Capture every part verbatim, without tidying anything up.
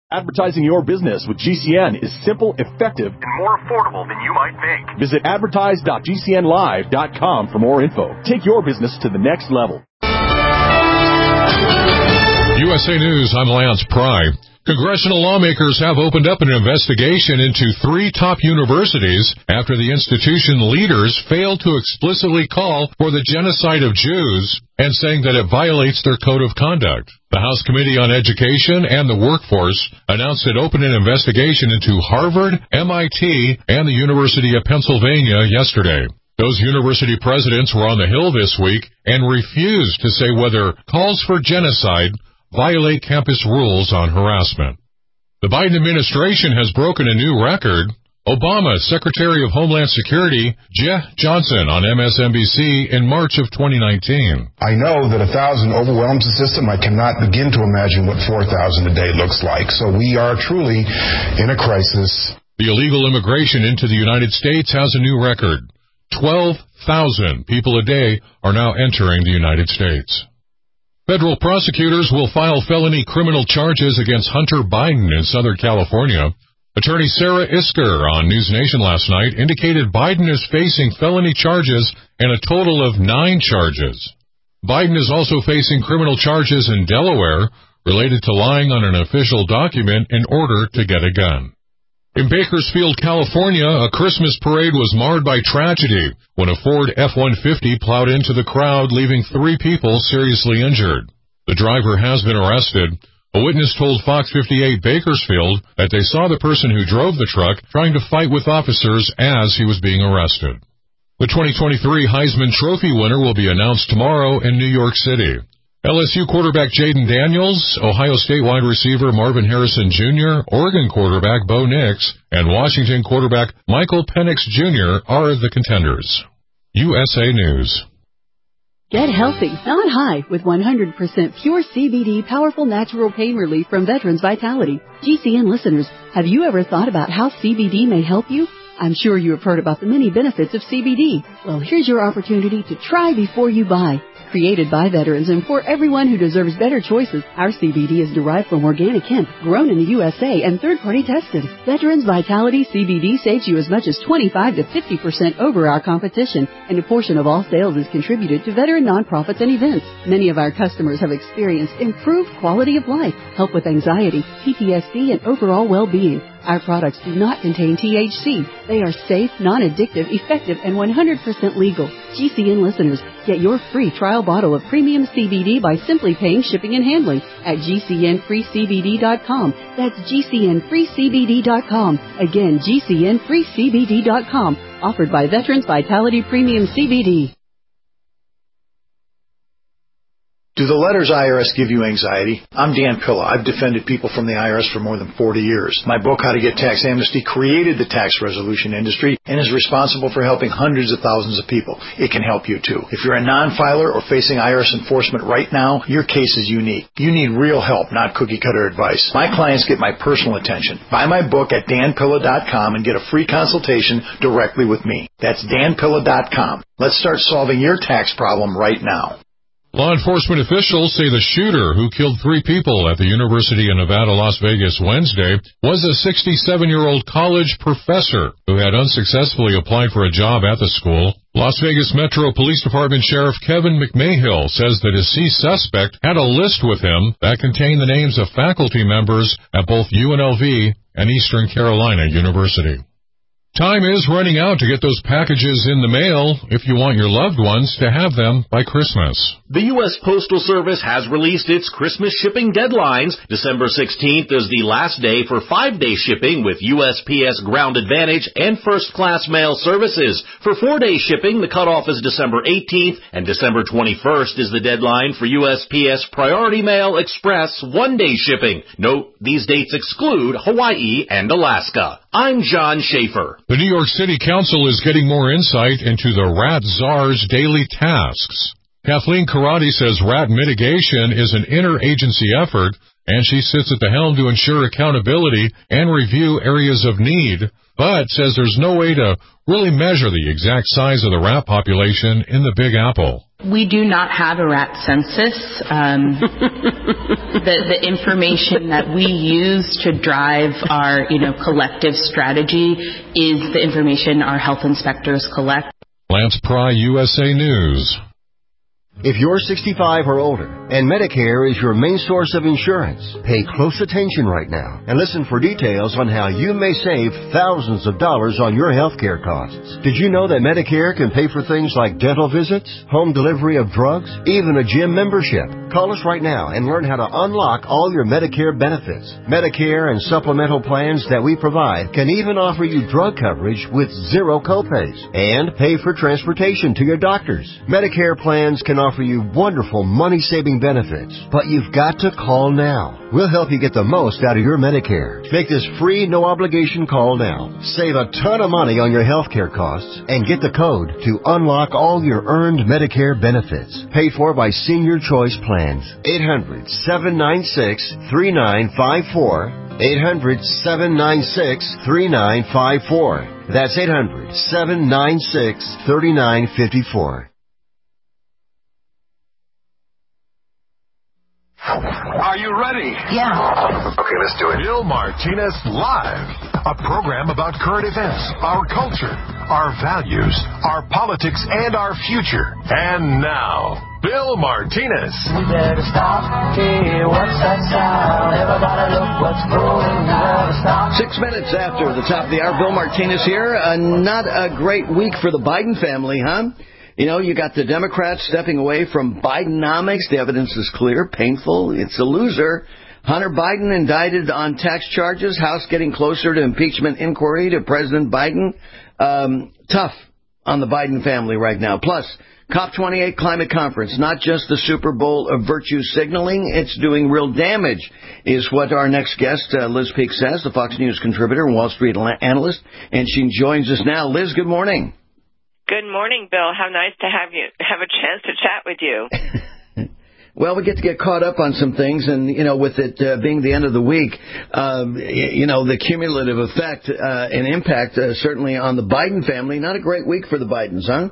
Advertising your business with G C N is simple, effective, and more affordable than you might think. Visit advertise dot g c n live dot com for more info. Take your business to the next level. U S A News, I'm Lance Pry. Congressional lawmakers have opened up an investigation into three top universities after the institution leaders failed to explicitly call for the genocide of Jews and saying that it violates their code of conduct. The House Committee on Education and the Workforce announced it opened an investigation into Harvard, M I T, and the University of Pennsylvania yesterday. Those university presidents were on the Hill this week and refused to say whether calls for genocide violate campus rules on harassment. The Biden administration has broken a new record. Obama, Secretary of Homeland Security, Jeff Johnson on M S N B C in March of twenty nineteen. I know that a thousand overwhelms the system. I cannot begin to imagine what four thousand a day looks like. So we are truly in a crisis. The illegal immigration into the United States has a new record. twelve thousand people a day are now entering the United States. Federal prosecutors will file felony criminal charges against Hunter Biden in Southern California. Attorney Sarah Isker on News Nation last night indicated Biden is facing felony charges and a total of nine charges. Biden is also facing criminal charges in Delaware related to lying on an official document in order to get a gun. In Bakersfield, California, a Christmas parade was marred by tragedy when a Ford F one fifty plowed into the crowd, leaving three people seriously injured. The driver has been arrested. A witness told Fox fifty-eight Bakersfield that they saw the person who drove the truck trying to fight with officers as he was being arrested. The twenty twenty-three Heisman Trophy winner will be announced tomorrow in New York City. L S U quarterback Jaden Daniels, Ohio State wide receiver Marvin Harrison Junior, Oregon quarterback Bo Nix, and Washington quarterback Michael Penix Junior are the contenders. U S A News. Get healthy, not high, with one hundred percent pure C B D powerful natural pain relief from Veterans Vitality. G C N listeners, have you ever thought about how C B D may help you? I'm sure you have heard about the many benefits of C B D. Well, here's your opportunity to try before you buy. Created by veterans and for everyone who deserves better choices, our C B D is derived from organic hemp, grown in the U S A and third-party tested. Veterans Vitality C B D saves you as much as twenty-five to fifty percent over our competition, and a portion of all sales is contributed to veteran nonprofits and events. Many of our customers have experienced improved quality of life, help with anxiety, P T S D, and overall well-being. Our products do not contain T H C. They are safe, non-addictive, effective, and one hundred percent legal. G C N listeners, get your free trial bottle of premium C B D by simply paying shipping and handling at G C N free C B D dot com. That's G C N free C B D dot com. Again, G C N free C B D dot com. Offered by Veterans Vitality Premium C B D. Do the letters I R S give you anxiety? I'm Dan Pilla. I've defended people from the I R S for more than forty years. My book, How to Get Tax Amnesty, created the tax resolution industry and is responsible for helping hundreds of thousands of people. It can help you too. If you're a non-filer or facing I R S enforcement right now, your case is unique. You need real help, not cookie-cutter advice. My clients get my personal attention. Buy my book at dan pilla dot com and get a free consultation directly with me. That's dan pilla dot com. Let's start solving your tax problem right now. Law enforcement officials say the shooter who killed three people at the University of Nevada, Las Vegas Wednesday was a sixty-seven-year-old college professor who had unsuccessfully applied for a job at the school. Las Vegas Metro Police Department Sheriff Kevin McMahill says the deceased suspect had a list with him that contained the names of faculty members at both U N L V and Eastern Carolina University. Time is running out to get those packages in the mail if you want your loved ones to have them by Christmas. The U S Postal Service has released its Christmas shipping deadlines. December sixteenth is the last day for five-day shipping with U S P S Ground Advantage and first-class mail services. For four-day shipping, the cutoff is December eighteenth, and December twenty-first is the deadline for U S P S Priority Mail Express one-day shipping. Note, these dates exclude Hawaii and Alaska. I'm John Schaefer. The New York City Council is getting more insight into the rat czar's daily tasks. Kathleen Karate says rat mitigation is an interagency effort, and she sits at the helm to ensure accountability and review areas of need, but says there's no way to really measure the exact size of the rat population in the Big Apple. We do not have a rat census. Um, the, the information that we use to drive our, you know, collective strategy is the information our health inspectors collect. Lance Pry, U S A News. If you're sixty-five or older and Medicare is your main source of insurance, pay close attention right now and listen for details on how you may save thousands of dollars on your health care costs. Did you know that Medicare can pay for things like dental visits, home delivery of drugs, even a gym membership? Call us right now and learn how to unlock all your Medicare benefits. Medicare and supplemental plans that we provide can even offer you drug coverage with zero copays and pay for transportation to your doctors. Medicare plans can offer you wonderful money-saving benefits, but you've got to call now. We'll help you get the most out of your Medicare. Make this free, no-obligation call now. Save a ton of money on your health care costs and get the code to unlock all your earned Medicare benefits. Paid for by Senior Choice Plans. eight hundred, seven nine six, three nine five four. eight hundred, seven nine six, three nine five four. That's eight hundred, seven nine six, three nine five four. Are you ready? Yeah. Okay, let's do it. Bill Martinez Live, a program about current events, our culture, our values, our politics, and our future. And now, Bill Martinez. We better stop. Hey, what's that sound? Everybody look what's going on. Six minutes after the top of the hour, Bill Martinez here. Uh, not a great week for the Biden family, huh? You know, you got the Democrats stepping away from Bidenomics. The evidence is clear, painful. It's a loser. Hunter Biden indicted on tax charges. House getting closer to impeachment inquiry to President Biden. Um, tough on the Biden family right now. Plus, COP twenty-eight climate conference, not just the Super Bowl of virtue signaling. It's doing real damage, is what our next guest, uh, Liz Peek, says, the Fox News contributor and Wall Street analyst. And she joins us now. Liz, good morning. Good morning, Bill. How nice to have you have a chance to chat with you. Well, we get to get caught up on some things, and, you know, with it uh, being the end of the week, um, you know, the cumulative effect uh, and impact uh, certainly on the Biden family. Not a great week for the Bidens, huh?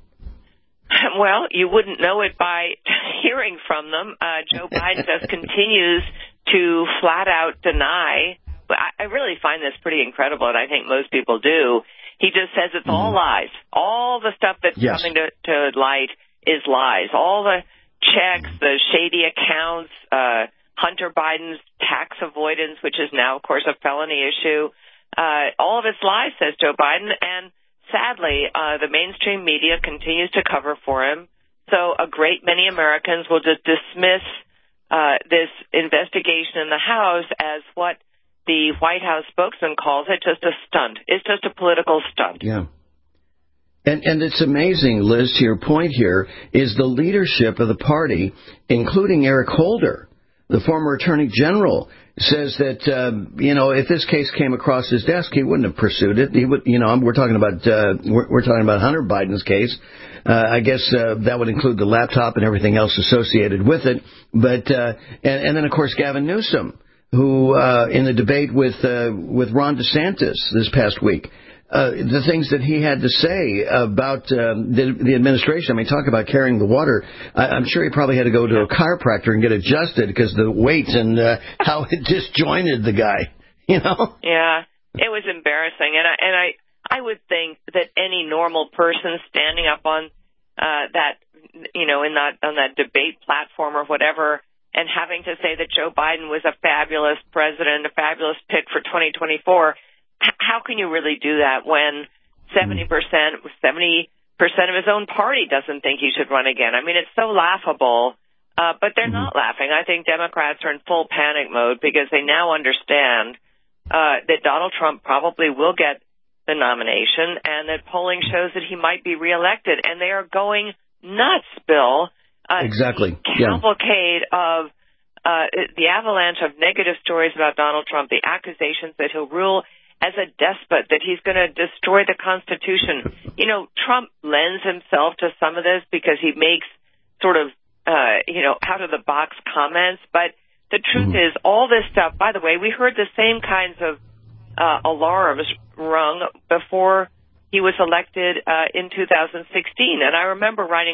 Well, you wouldn't know it by hearing from them. Uh, Joe Biden just continues to flat out deny. I, I really find this pretty incredible, and I think most people do. He just says it's all lies. All the stuff that's yes. coming to, to light is lies. All the checks, the shady accounts, uh, Hunter Biden's tax avoidance, which is now, of course, a felony issue. Uh, all of it's lies, says Joe Biden. And sadly, uh, the mainstream media continues to cover for him. So a great many Americans will just dismiss uh, this investigation in the House as what the White House spokesman calls it, just a stunt. It's just a political stunt. Yeah. And and it's amazing, Liz, to your point here, is the leadership of the party, including Eric Holder, the former attorney general, says that, uh, you know, if this case came across his desk, he wouldn't have pursued it. He would, you know, we're talking about uh, we're, we're talking about Hunter Biden's case. Uh, I guess uh, that would include the laptop and everything else associated with it. But uh, and, and then, of course, Gavin Newsom, who, uh, in the debate with uh, with Ron DeSantis this past week, uh, the things that he had to say about um, the, the administration. I mean, talk about carrying the water. I, I'm sure he probably had to go to a chiropractor and get adjusted because the weight and uh, how it disjointed the guy, you know? Yeah, it was embarrassing. And I, and I, I would think that any normal person standing up on uh, that, you know, in that on that debate platform or whatever, and having to say that Joe Biden was a fabulous president, a fabulous pick for twenty twenty-four, how can you really do that when seventy percent, seventy percent of his own party doesn't think he should run again? I mean, it's so laughable, uh, but they're mm-hmm. not laughing. I think Democrats are in full panic mode because they now understand uh, that Donald Trump probably will get the nomination and that polling shows that he might be reelected, and they are going nuts, Bill. Uh, exactly. The cavalcade yeah. of uh, the avalanche of negative stories about Donald Trump, the accusations that he'll rule as a despot, that he's going to destroy the Constitution. You know, Trump lends himself to some of this because he makes sort of, uh, you know, out-of-the-box comments. But the truth mm-hmm. is, all this stuff, by the way, we heard the same kinds of uh, alarms rung before he was elected uh, in two thousand sixteen. And I remember writing a right.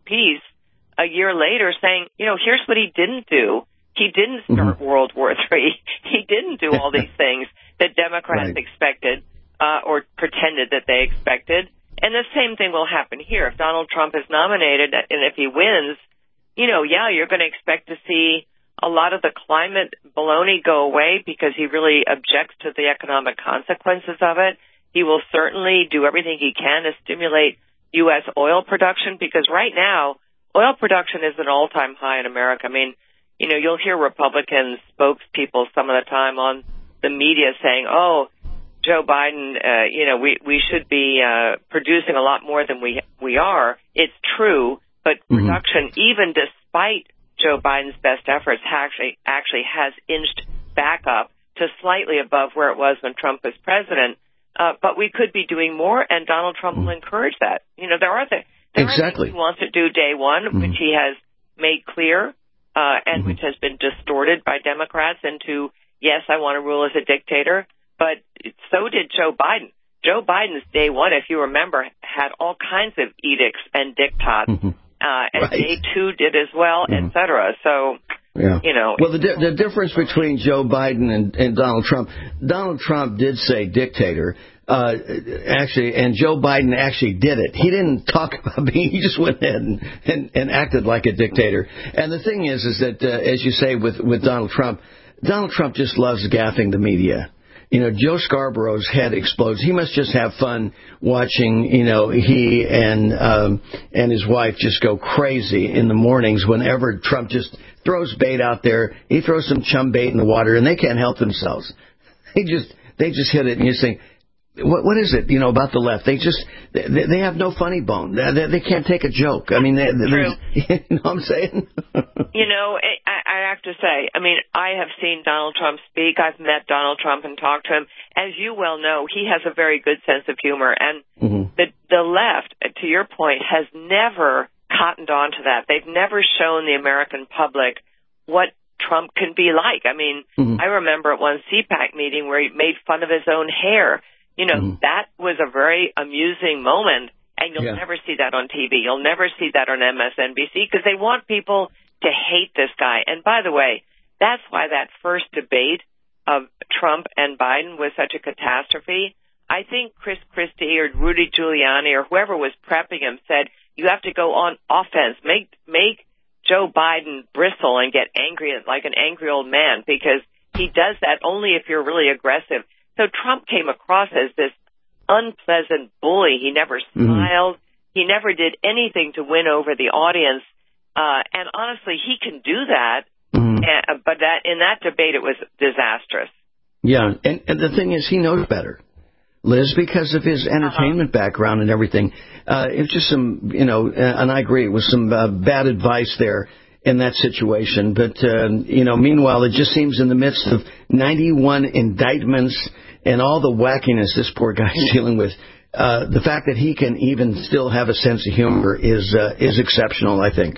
piece a year later saying, you know, here's what he didn't do. He didn't start mm-hmm. World War Three. He didn't do all these things that Democrats right. expected uh, or pretended that they expected. And the same thing will happen here. If Donald Trump is nominated and if he wins, you know, yeah, you're going to expect to see a lot of the climate baloney go away because he really objects to the economic consequences of it. He will certainly do everything he can to stimulate U S oil production because right now, oil production is an all-time high in America. I mean, you know, you'll hear Republican spokespeople some of the time on the media saying, oh, Joe Biden, uh, you know, we, we should be uh, producing a lot more than we we are. It's true, but mm-hmm. production, even despite Joe Biden's best efforts, actually actually has inched back up to slightly above where it was when Trump was president. Uh, but we could be doing more, and Donald Trump mm-hmm. will encourage that. You know, there are things, there exactly. are things he wants to do day one, mm-hmm. which he has made clear, uh, and mm-hmm. which has been distorted by Democrats into, yes, I want to rule as a dictator. But so did Joe Biden. Joe Biden's day one, if you remember, had all kinds of edicts and diktats, mm-hmm. uh, and right. day two did as well, mm-hmm. et cetera. So, yeah. you know. Well, the di- the difference between Joe Biden and, and Donald Trump, Donald Trump did say dictator, uh, actually, and Joe Biden actually did it. He didn't talk about being, he just went ahead and, and, and acted like a dictator. And the thing is, is that, uh, as you say with, with Donald Trump, Donald Trump just loves gaffing the media. You know, Joe Scarborough's head explodes. He must just have fun watching, you know, he and um, and his wife just go crazy in the mornings whenever Trump just throws bait out there. He throws some chum bait in the water, and they can't help themselves. They just they just hit it, and you think, what what is it, you know, about the left? They just they, they have no funny bone. They, they can't take a joke. I mean, they, True. You know what I'm saying? You know, I, I have to say, I mean, I have seen Donald Trump speak. I've met Donald Trump and talked to him. As you well know, he has a very good sense of humor. And mm-hmm. the, the left, to your point, has never cottoned on to that. They've never shown the American public what Trump can be like. I mean, mm-hmm. I remember at one C PAC meeting where he made fun of his own hair. You know, mm-hmm. that was a very amusing moment. And you'll yeah. never see that on T V. You'll never see that on M S N B C because they want people to hate this guy. And by the way, that's why that first debate of Trump and Biden was such a catastrophe. I think Chris Christie or Rudy Giuliani or whoever was prepping him said, you have to go on offense. Make make Joe Biden bristle and get angry like an angry old man because he does that only if you're really aggressive. So Trump came across as this unpleasant bully. He never smiled. Mm-hmm. He never did anything to win over the audience. Uh, and honestly, he can do that. Mm-hmm. And, but that in that debate, it was disastrous. Yeah, and, and the thing is, he knows better, Liz, because of his entertainment uh-huh. background and everything. Uh, it's just some, you know, and I agree, it was some uh, bad advice there in that situation. But, uh, you know, meanwhile, it just seems in the midst of ninety-one indictments and all the wackiness this poor guy's dealing with, uh, the fact that he can even still have a sense of humor is uh, is exceptional, I think.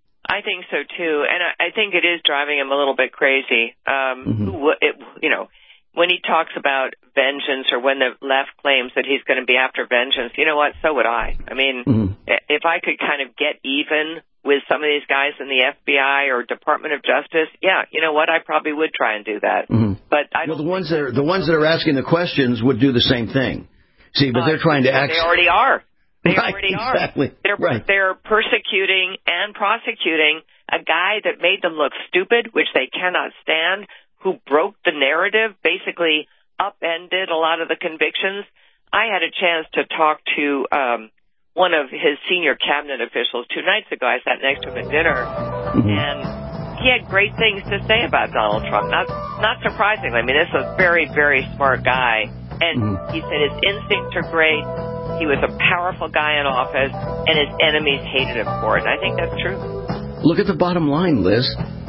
I think so, too. And I, I think it is driving him a little bit crazy. Um, mm-hmm. it, you know, when he talks about vengeance or when the left claims that he's going to be after vengeance, you know what? So would I. I mean, mm-hmm. if I could kind of get even with some of these guys in the F B I or Department of Justice, yeah, you know what? I probably would try and do that. Mm-hmm. But I don't well, the ones that are, the ones that are asking the questions would do the same thing. See, but uh, they're trying to act. They already are. They right, already exactly. are. They're right. they're persecuting and prosecuting a guy that made them look stupid, which they cannot stand, who broke the narrative, basically upended a lot of the convictions. I had a chance to talk to um, one of his senior cabinet officials two nights ago. I sat next to him at dinner, mm-hmm. and he had great things to say about Donald Trump. Not not surprisingly. I mean, this is a very, very smart guy. And mm-hmm. he said his instincts are great. He was a powerful guy in office, and his enemies hated him for it. And I think that's true. Look at the bottom line, Liz.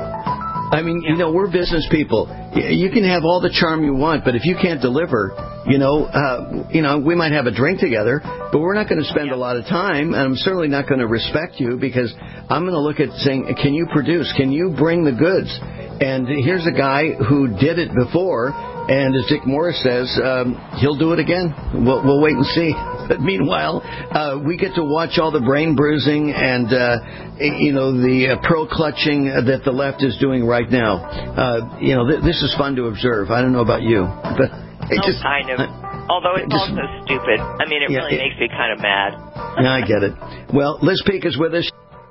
I mean, yeah. you know, we're business people. You can have all the charm you want, but if you can't deliver, you know, uh, you know, we might have a drink together, but we're not going to spend yeah. a lot of time. And I'm certainly not going to respect you because I'm going to look at saying, can you produce? Can you bring the goods? And here's a guy who did it before. And as Dick Morris says, um, he'll do it again. We'll, we'll wait and see. But meanwhile, uh, we get to watch all the brain bruising and, uh, you know, the uh, pearl clutching that the left is doing right now. Uh, you know, th- this is fun to observe. I don't know about you, but it oh, just kind of. Although it's just, also stupid. I mean, it yeah, really it, makes me kind of mad. Yeah, I get it. Well, Liz Peek is with us.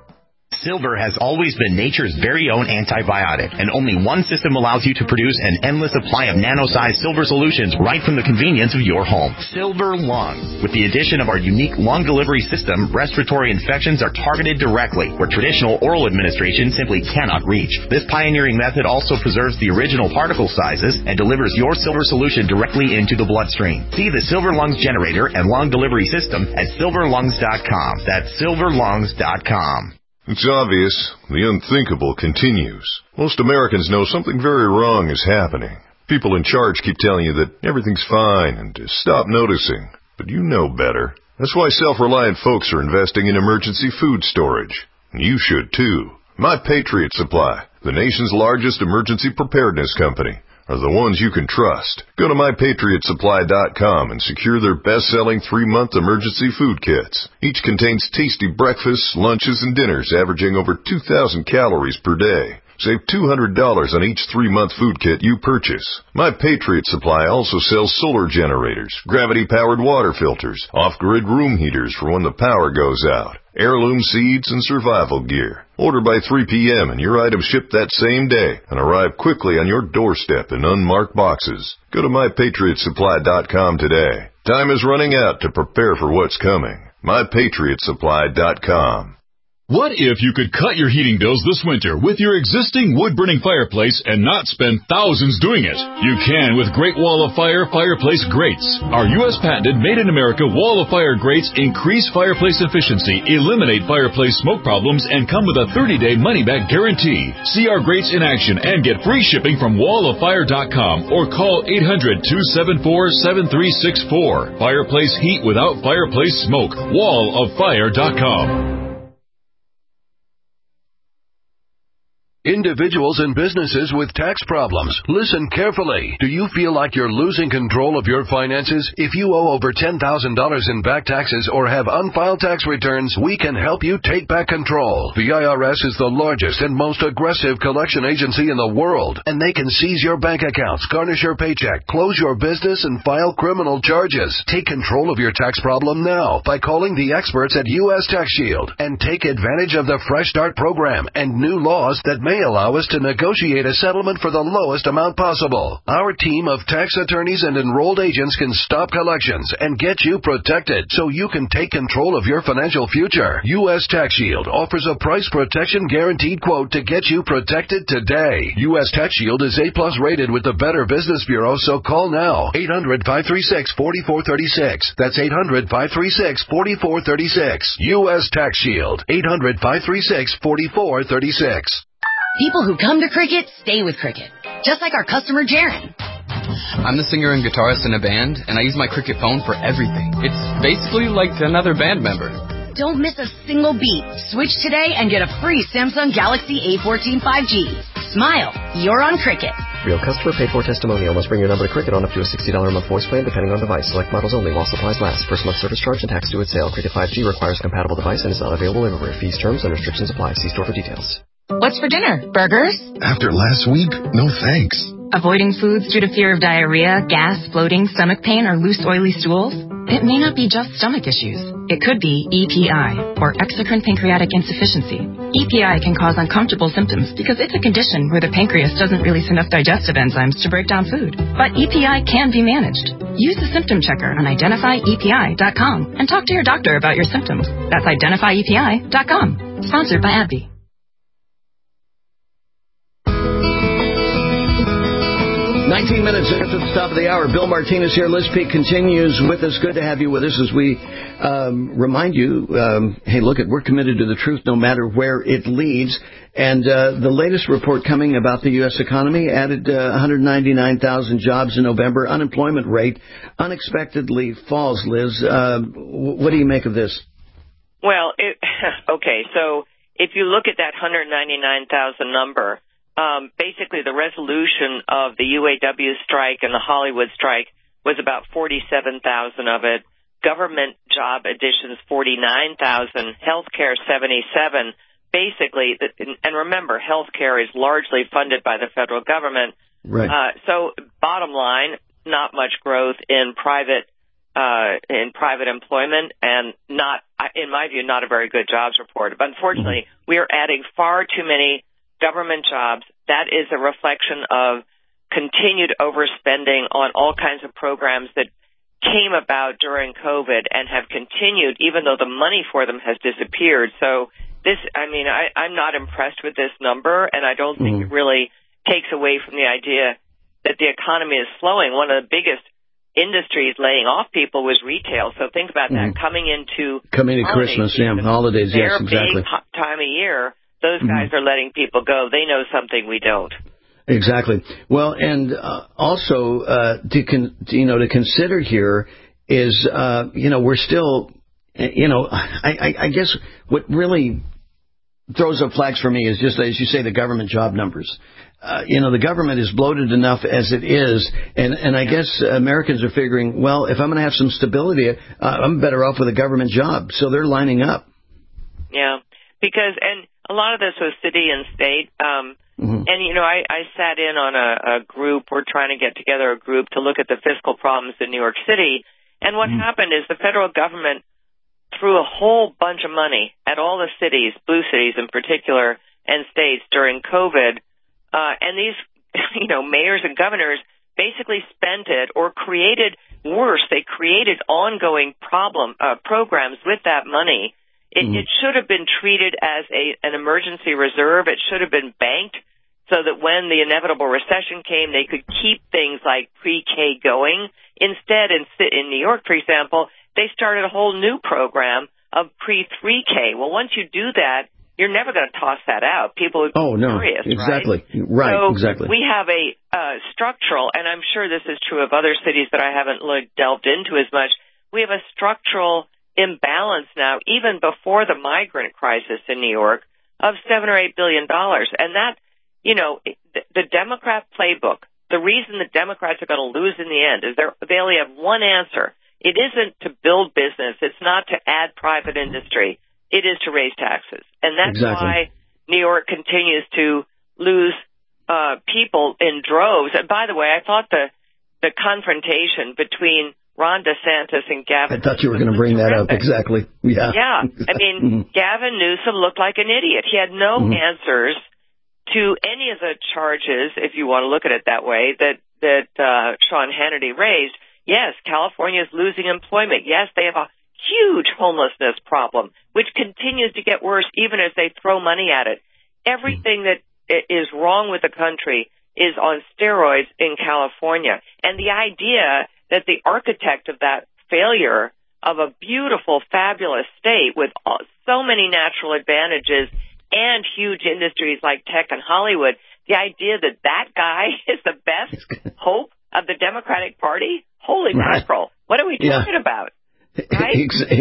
Silver has always been nature's very own antibiotic, and only one system allows you to produce an endless supply of nano-sized silver solutions right from the convenience of your home. Silver Lungs. With the addition of our unique lung delivery system, respiratory infections are targeted directly, where traditional oral administration simply cannot reach. This pioneering method also preserves the original particle sizes and delivers your silver solution directly into the bloodstream. See the Silver Lungs generator and lung delivery system at silver lungs dot com. That's silver lungs dot com. It's obvious. The unthinkable continues. Most Americans know something very wrong is happening. People in charge keep telling you that everything's fine and to stop noticing. But you know better. That's why self-reliant folks are investing in emergency food storage. And you should too. My Patriot Supply, the nation's largest emergency preparedness company, are the ones you can trust. Go to my patriot supply dot com and secure their best-selling three-month emergency food kits. Each contains tasty breakfasts, lunches, and dinners averaging over two thousand calories per day. Save two hundred dollars on each three-month food kit you purchase. My Patriot Supply also sells solar generators, gravity-powered water filters, off-grid room heaters for when the power goes out, heirloom seeds, and survival gear. Order by three p.m. and your items ship that same day and arrive quickly on your doorstep in unmarked boxes. Go to my patriot supply dot com today. Time is running out to prepare for what's coming. my patriot supply dot com. What if you could cut your heating bills this winter with your existing wood-burning fireplace and not spend thousands doing it? You can with Great Wall of Fire Fireplace Grates. Our U S patented made-in-America Wall of Fire grates increase fireplace efficiency, eliminate fireplace smoke problems, and come with a thirty-day money-back guarantee. See our grates in action and get free shipping from wall of fire dot com or call eight hundred, two seven four, seven three six four. Fireplace heat without fireplace smoke. wall of fire dot com. Individuals and businesses with tax problems, listen carefully. Do you feel like you're losing control of your finances? If you owe over ten thousand dollars in back taxes or have unfiled tax returns, we can help you take back control. The I R S is the largest and most aggressive collection agency in the world, and they can seize your bank accounts, garnish your paycheck, close your business, and file criminal charges. Take control of your tax problem now by calling the experts at U S Tax Shield and take advantage of the Fresh Start program and new laws that may allow us to negotiate a settlement for the lowest amount possible. Our team of tax attorneys and enrolled agents can stop collections and get you protected so you can take control of your financial future. U S Tax Shield offers a price protection guaranteed quote to get you protected today. U S Tax Shield is A plus rated with the Better Business Bureau, so call now. eight hundred, five three six, four four three six. That's eight hundred, five three six, four four three six. U S Tax Shield. eight hundred, five three six, four four three six. People who come to Cricket stay with Cricket, just like our customer Jaron. I'm the singer and guitarist in a band, and I use my Cricket phone for everything. It's basically like another band member. Don't miss a single beat. Switch today and get a free Samsung Galaxy A fourteen five G. Smile, you're on Cricket. Real customer paid for testimonial. Must bring your number to Cricket on up to a sixty dollars a month voice plan depending on device. Select models only while supplies last. First month service charge and tax due at sale. Cricket five G requires compatible device and is not available everywhere. Fees, terms, and restrictions apply. See store for details. What's for dinner? Burgers? After last week, no thanks. Avoiding foods due to fear of diarrhea, gas, bloating, stomach pain, or loose oily stools? It may not be just stomach issues. It could be E P I, or exocrine pancreatic insufficiency. E P I can cause uncomfortable symptoms because it's a condition where the pancreas doesn't release enough digestive enzymes to break down food. But E P I can be managed. Use the symptom checker on identify E P I dot com and talk to your doctor about your symptoms. That's identify E P I dot com. Sponsored by AbbVie. nineteen minutes after the top of the hour, Bill Martinez here. Liz Peek continues with us. Good to have you with us as we um, remind you, um, hey, look, we're committed to the truth no matter where it leads. And uh, the latest report coming about the U S economy added uh, one hundred ninety-nine thousand jobs in November. Unemployment rate unexpectedly falls, Liz. Uh, what do you make of this? Well, it, okay, so if you look at that one hundred ninety-nine thousand number, Um, basically, the resolution of the U A W strike and the Hollywood strike was about forty-seven thousand of it. government job additions forty-nine thousand, healthcare seventy-seven. Basically, and remember, healthcare is largely funded by the federal government. Right. Uh, so, bottom line, not much growth in private uh, in private employment, and not, in my view, not a very good jobs report. But unfortunately, mm-hmm. we are adding far too many government jobs. That is a reflection of continued overspending on all kinds of programs that came about during COVID and have continued, even though the money for them has disappeared. So this, I mean, I, I'm not impressed with this number, and I don't think mm-hmm. it really takes away from the idea that the economy is slowing. One of the biggest industries laying off people was retail. So think about that. Mm-hmm. Coming into coming to Christmas, season, yeah, holidays, yes, exactly. Their big time of year, those guys mm-hmm. are letting people go. They know something we don't. Exactly. Well, and uh, also uh, to con- you know to consider here is uh, you know we're still you know I, I, I guess what really throws up flags for me is just as you say the government job numbers. Uh, you know, the government is bloated enough as it is, and, and I guess Americans are figuring, well, if I'm going to have some stability, uh, I'm better off with a government job. So they're lining up. Yeah, because, and a lot of this was city and state. Um, mm-hmm. And, you know, I, I sat in on a, a group. We're trying to get together a group to look at the fiscal problems in New York City. And what mm-hmm. happened is the federal government threw a whole bunch of money at all the cities, blue cities in particular, and states during COVID. Uh, and these, you know, mayors and governors basically spent it or created worse. They created ongoing problem uh, programs with that money. It, mm-hmm. it should have been treated as a an emergency reserve. It should have been banked so that when the inevitable recession came, they could keep things like pre-K going. Instead, in, in New York, for example, they started a whole new program of pre-three K. Well, once you do that, you're never going to toss that out. People would be oh, no, curious, exactly. right? Right, so exactly. We have a uh, structural, and I'm sure this is true of other cities that I haven't like, delved into as much. We have a structural imbalance now, even before the migrant crisis in New York, of seven or eight billion dollars, and that, you know, the, the Democrat playbook. The reason the Democrats are going to lose in the end is they only have one answer. It isn't to build business. It's not to add private industry. It is to raise taxes. And that's exactly. why New York continues to lose uh, people in droves. And by the way, I thought the the confrontation between Ron DeSantis and Gavin I thought you were going to bring terrific. that up. Exactly. Yeah. Yeah. I mean, mm-hmm. Gavin Newsom looked like an idiot. He had no mm-hmm. answers to any of the charges, if you want to look at it that way, that, that uh, Sean Hannity raised. Yes, California is losing employment. Yes, they have a huge homelessness problem, which continues to get worse even as they throw money at it. Everything that is wrong with the country is on steroids in California. And the idea that the architect of that failure of a beautiful, fabulous state with so many natural advantages and huge industries like tech and Hollywood, the idea that that guy is the best hope of the Democratic Party? Holy mackerel. What are we talking yeah. about? Right?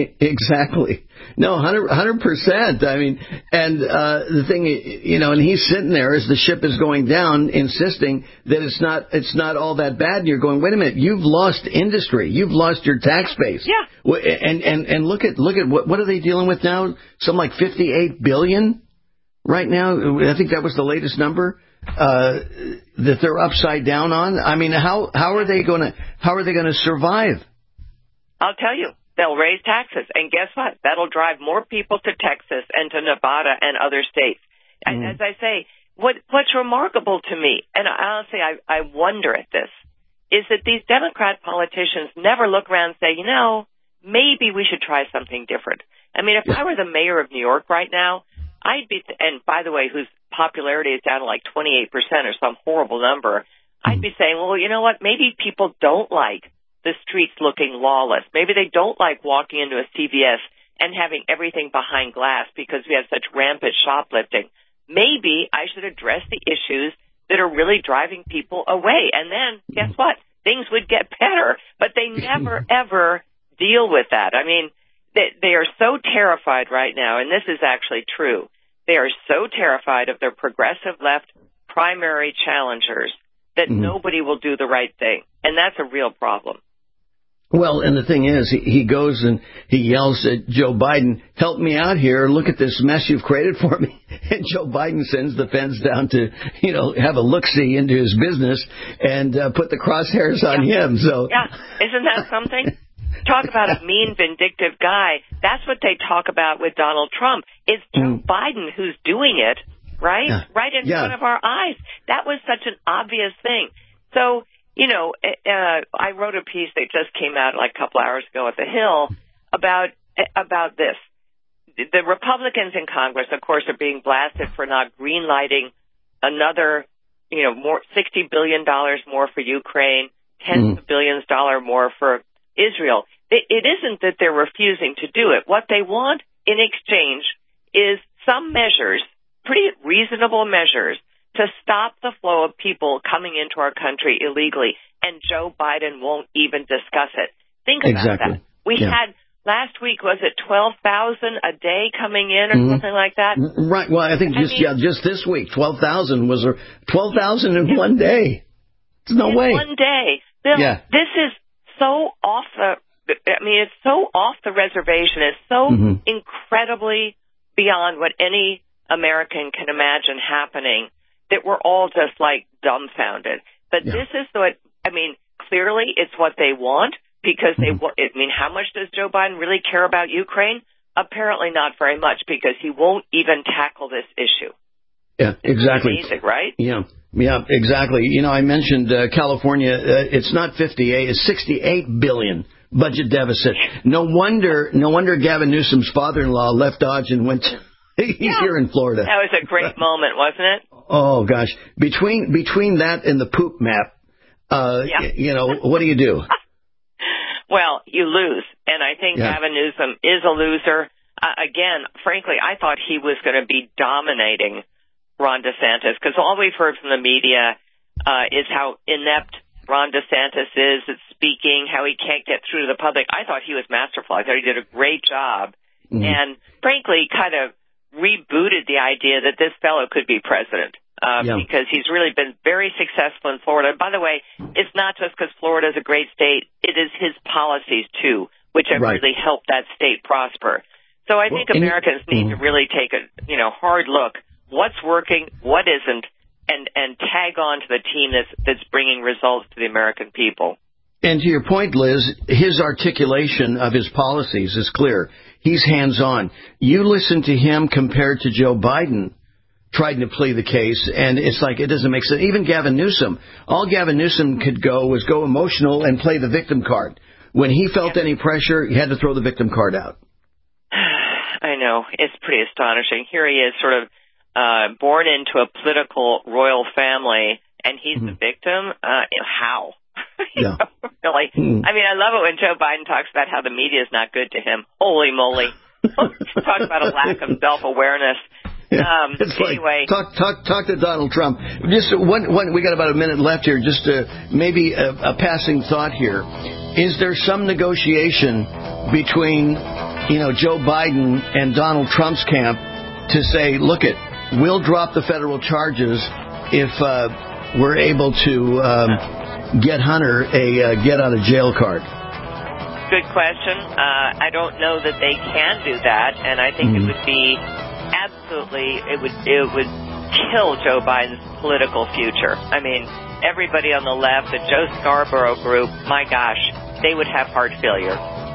Exactly. No, one hundred percent. I mean, and uh, the thing, you know, and he's sitting there as the ship is going down, insisting that it's not it's not all that bad. And you're going, wait a minute, you've lost industry, you've lost your tax base. Yeah. And and and look at look at what what are they dealing with now? Something like fifty-eight billion right now. I think that was the latest number uh, that they're upside down on. I mean, how how are they going to how are they going to survive? I'll tell you. They'll raise taxes, and guess what? That'll drive more people to Texas and to Nevada and other states. And mm. as I say, what what's remarkable to me, and honestly, I, I wonder at this, is that these Democrat politicians never look around and say, you know, maybe we should try something different. I mean, if yeah. I were the mayor of New York right now, I'd be, and by the way, whose popularity is down to like twenty-eight percent or some horrible number, mm. I'd be saying, well, you know what? Maybe people don't like the streets looking lawless. Maybe they don't like walking into a C V S and having everything behind glass because we have such rampant shoplifting. Maybe I should address the issues that are really driving people away. And then, guess what? Things would get better. But they never, ever deal with that. I mean, they, they are so terrified right now, and this is actually true. They are so terrified of their progressive left primary challengers that mm-hmm. nobody will do the right thing. And that's a real problem. Well, and the thing is, he, he goes and he yells at Joe Biden, help me out here, look at this mess you've created for me. And Joe Biden sends the feds down to, you know, have a look-see into his business and uh, put the crosshairs on yeah. him. So yeah, isn't that something? Talk about a mean, vindictive guy. That's what they talk about with Donald Trump. It's Joe mm. Biden who's doing it, right? Yeah. Right in yeah. front of our eyes. That was such an obvious thing. So, you know, uh, I wrote a piece that just came out like a couple hours ago at The Hill about about this. The Republicans in Congress, of course, are being blasted for not greenlighting another, you know, more sixty billion dollars more for Ukraine, tens mm. of billions of dollars more for Israel. It, it isn't that they're refusing to do it. What they want in exchange is some measures, pretty reasonable measures, to stop the flow of people coming into our country illegally, and Joe Biden won't even discuss it. Think about exactly. that. We yeah. had, last week, was it twelve thousand a day coming in or mm-hmm. something like that? Right. Well, I think just I mean, yeah, just this week, twelve thousand was twelve thousand in one day. There's no in way. one day. Bill, yeah. this is so off the, I mean, it's so off the reservation. It's so mm-hmm. incredibly beyond what any American can imagine happening that we're all just like dumbfounded. But yeah. this is what, I mean, clearly it's what they want because they, mm-hmm. I mean, how much does Joe Biden really care about Ukraine? Apparently not very much because he won't even tackle this issue. Yeah, exactly. It's amazing, right? Yeah, yeah, exactly. You know, I mentioned uh, California. Uh, it's not fifty-eight; it's sixty-eight billion budget deficit. No wonder, no wonder Gavin Newsom's father-in-law left Dodge and went to, he's yeah. here in Florida. That was a great moment, wasn't it? Oh gosh, between between that and the poop map, uh, yeah. y- you know, what do you do? Well, you lose, and I think yeah. Gavin Newsom is a loser. Uh, again, frankly, I thought he was going to be dominating Ron DeSantis, because all we've heard from the media uh, is how inept Ron DeSantis is at speaking, how he can't get through to the public. I thought he was masterful. I thought he did a great job. Mm-hmm. And frankly, kind of rebooted the idea that this fellow could be president uh, yeah. because he's really been very successful in Florida. And by the way, it's not just because Florida is a great state. It is his policies, too, which have right. really helped that state prosper. So I think well, Americans you, need mm-hmm. to really take a you know hard look. What's working, what isn't, and, and tag on to the team that's, that's bringing results to the American people. And to your point, Liz, his articulation of his policies is clear. He's hands-on. You listen to him compared to Joe Biden trying to play the case, and it's like it doesn't make sense. Even Gavin Newsom, all Gavin Newsom could go was go emotional and play the victim card. When he felt yeah. any pressure, he had to throw the victim card out. I know. It's pretty astonishing. Here he is sort of Uh, born into a political royal family, and he's mm-hmm. the victim. Uh, how? Yeah. really? Mm-hmm. I mean, I love it when Joe Biden talks about how the media is not good to him. Holy moly! Talk about a lack of self-awareness. Yeah. Um, it's anyway, like, talk, talk, talk to Donald Trump. Just one, one. We got about a minute left here. Just uh, maybe a, a passing thought here. Is there some negotiation between, you know, Joe Biden and Donald Trump's camp to say, look it? We'll drop the federal charges if uh, we're able to um, get Hunter a uh, get-out-of-jail card. Good question. Uh, I don't know that they can do that, and I think mm-hmm. it would be absolutely it would it would kill Joe Biden's political future. I mean, everybody on the left, the Joe Scarborough group, my gosh, they would have heart failure.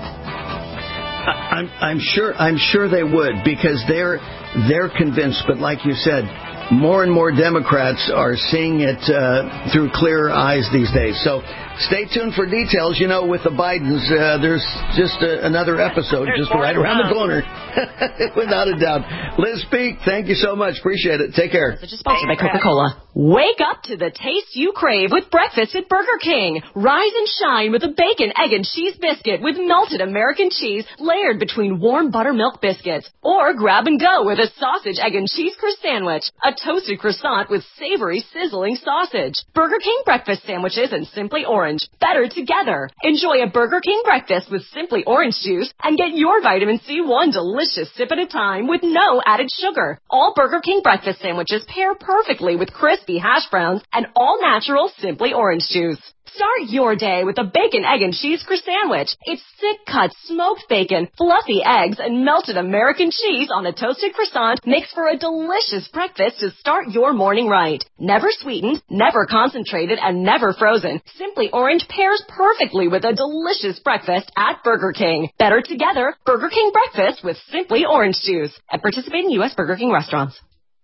I'm, I'm sure. I'm sure they would because they're. They're convinced, but like you said, more and more Democrats are seeing it uh, through clearer eyes these days. So stay tuned for details. You know, with the Bidens, uh, there's just a, another episode there's just right around the corner. Without a doubt. Liz Peek, thank you so much. Appreciate it. Take care. Just sponsored by Coca-Cola. Wake up to the taste you crave with breakfast at Burger King. Rise and shine with a bacon, egg, and cheese biscuit with melted American cheese layered between warm buttermilk biscuits. Or grab and go with a sausage, egg, and cheese crisp sandwich. A toasted croissant with savory, sizzling sausage. Burger King breakfast sandwiches and Simply Orange. Better together. Enjoy a Burger King breakfast with Simply Orange juice and get your vitamin C one delicious sip at a time with no added sugar. All Burger King breakfast sandwiches pair perfectly with crispy hash browns and all-natural Simply Orange juice. Start your day with a bacon, egg, and cheese croissant. It's thick-cut smoked bacon, fluffy eggs, and melted American cheese on a toasted croissant makes for a delicious breakfast to start your morning right. Never sweetened, never concentrated, and never frozen. Simply Orange pairs perfectly with a delicious breakfast at Burger King. Better together, Burger King breakfast with Simply Orange juice at participating U S Burger King restaurants.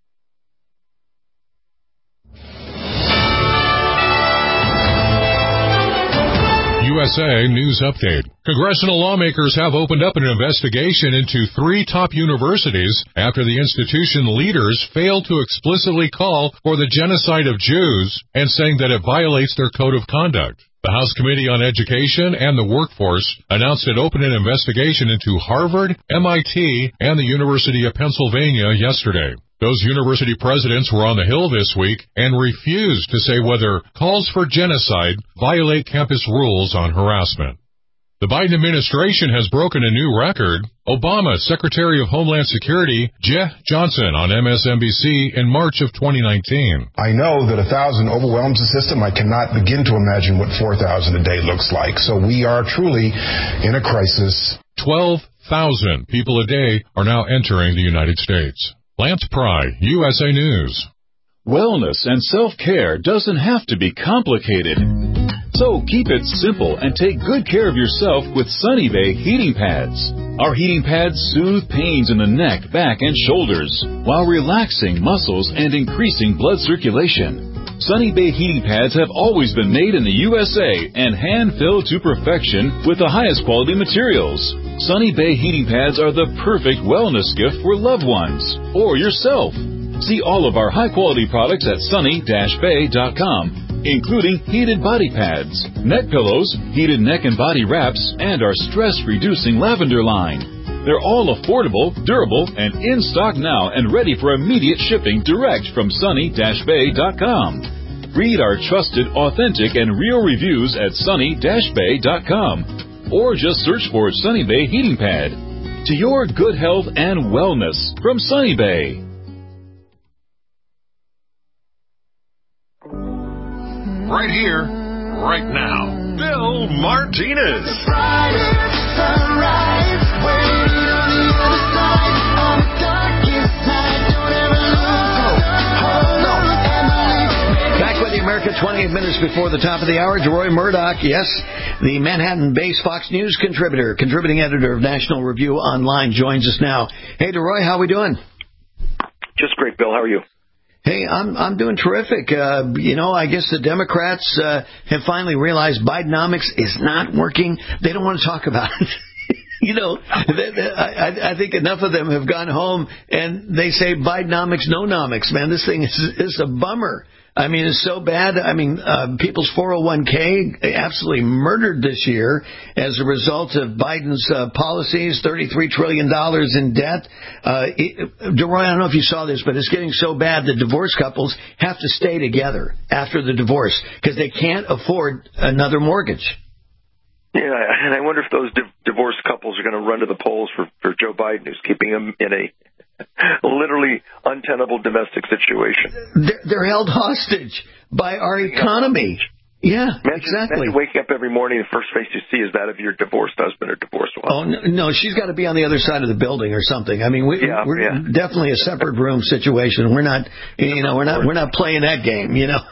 U S A News Update. Congressional lawmakers have opened up an investigation into three top universities after the institution leaders failed to explicitly call for the genocide of Jews and saying that it violates their code of conduct. The House Committee on Education and the Workforce announced it opened an investigation into Harvard, M I T, and the University of Pennsylvania yesterday. Those university presidents were on the Hill this week and refused to say whether calls for genocide violate campus rules on harassment. The Biden administration has broken a new record. Obama Secretary of Homeland Security Jeff Johnson on M S N B C in March of twenty nineteen. I know that a thousand overwhelms the system. I cannot begin to imagine what four thousand a day looks like. So we are truly in a crisis. twelve thousand people a day are now entering the United States. Lance Pry, U S A News. Wellness and self-care doesn't have to be complicated. So keep it simple and take good care of yourself with Sunny Bay heating pads. Our heating pads soothe pains in the neck, back, and shoulders while relaxing muscles and increasing blood circulation. Sunny Bay heating pads have always been made in the U S A and hand-filled to perfection with the highest quality materials. Sunny Bay heating pads are the perfect wellness gift for loved ones or yourself. See all of our high-quality products at sunny dash bay dot com, including heated body pads, neck pillows, heated neck and body wraps, and our stress-reducing lavender line. They're all affordable, durable, and in stock now and ready for immediate shipping direct from sunny dash bay dot com. Read our trusted, authentic, and real reviews at sunny dash bay dot com or just search for Sunny Bay Heating Pad. To your good health and wellness from Sunny Bay. Right here, right now, Bill Martinez. Back with the America, twenty-eight minutes before the top of the hour. DeRoy Murdoch, yes, the Manhattan-based Fox News contributor, contributing editor of National Review Online, joins us now. Hey, DeRoy, how are we doing? Just great, Bill. How are you? Hey, I'm I'm doing terrific. Uh, you know, I guess the Democrats uh, have finally realized Bidenomics is not working. They don't want to talk about it. You know, they, they, I, I think enough of them have gone home and they say Bidenomics, no-nomics. Man, this thing is, is a bummer. I mean, it's so bad. I mean, uh, people's four oh one k absolutely murdered this year as a result of Biden's uh, policies, thirty-three trillion dollars in debt. Uh, it, DeRoy, I don't know if you saw this, but it's getting so bad that divorced couples have to stay together after the divorce because they can't afford another mortgage. Yeah, and I wonder if those di- divorced couples are going to run to the polls for, for Joe Biden, who's keeping them in a literally untenable domestic situation. They're, they're held hostage by our economy. Yeah, imagine, exactly. Imagine waking up every morning, the first face you see is that of your divorced husband or divorced wife. Oh, no, no, she's got to be on the other side of the building or something. I mean, we, yeah, we're yeah. definitely a separate room situation. We're not, you know, we're not, we're not playing that game, you know.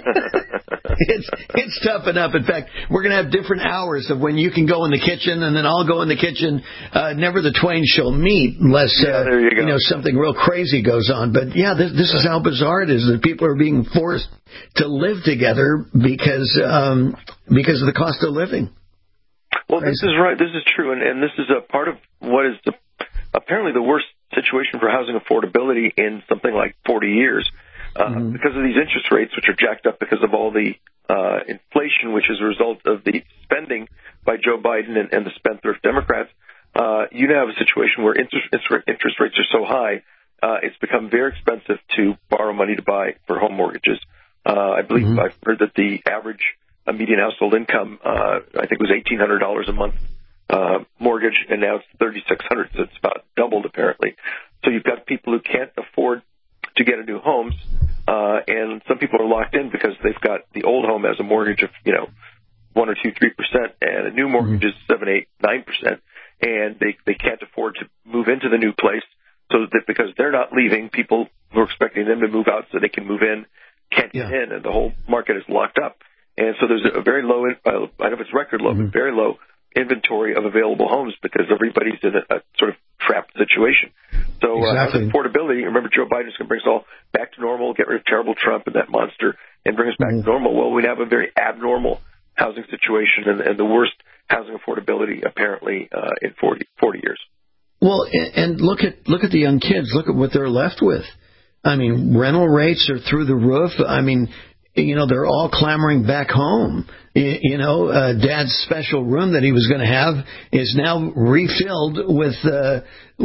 It's it's tough enough. In fact, we're going to have different hours of when you can go in the kitchen and then I'll go in the kitchen. Uh, never the twain shall meet unless uh, yeah, there you, go. you know something real crazy goes on. But yeah, this, this is how bizarre it is that people are being forced to live together because um, because of the cost of living. Well, this is right. This is true, and, and this is a part of what is the, apparently the worst situation for housing affordability in something like forty years. Uh, mm-hmm. Because of these interest rates, which are jacked up because of all the uh, inflation, which is a result of the spending by Joe Biden and, and the spendthrift Democrats, uh, you now have a situation where interest, interest rates are so high, uh, it's become very expensive to borrow money to buy for home mortgages. Uh, I believe mm-hmm. I've heard that the average uh, median household income, uh, I think, was eighteen hundred dollars a month uh, mortgage, and now it's thirty-six hundred dollars, so it's about doubled apparently. So you've got people who can't afford to get into homes, uh, and some people are locked in because they've got the old home as a mortgage of, you know, one or two, three percent, and a new mortgage mm-hmm. is seven, eight, nine percent, and they they can't afford to move into the new place, so that because they're not leaving, people who are expecting them to move out so they can move in can't get yeah. in, and the whole market is locked up. And so there's a very low, uh, I know it's record low, mm-hmm. but very low inventory of available homes because everybody's in a, a sort of trapped situation. So exactly. uh, affordability, remember Joe Biden's going to bring us all back to normal, get rid of terrible Trump and that monster, and bring us back mm-hmm. to normal. Well, we have a very abnormal housing situation and, and the worst housing affordability apparently uh, in forty, forty years. Well, and look at look at the young kids. Look at what they're left with. I mean, rental rates are through the roof. I mean, you know, they're all clamoring back home. You, you know, uh, Dad's special room that he was going to have is now refilled with uh,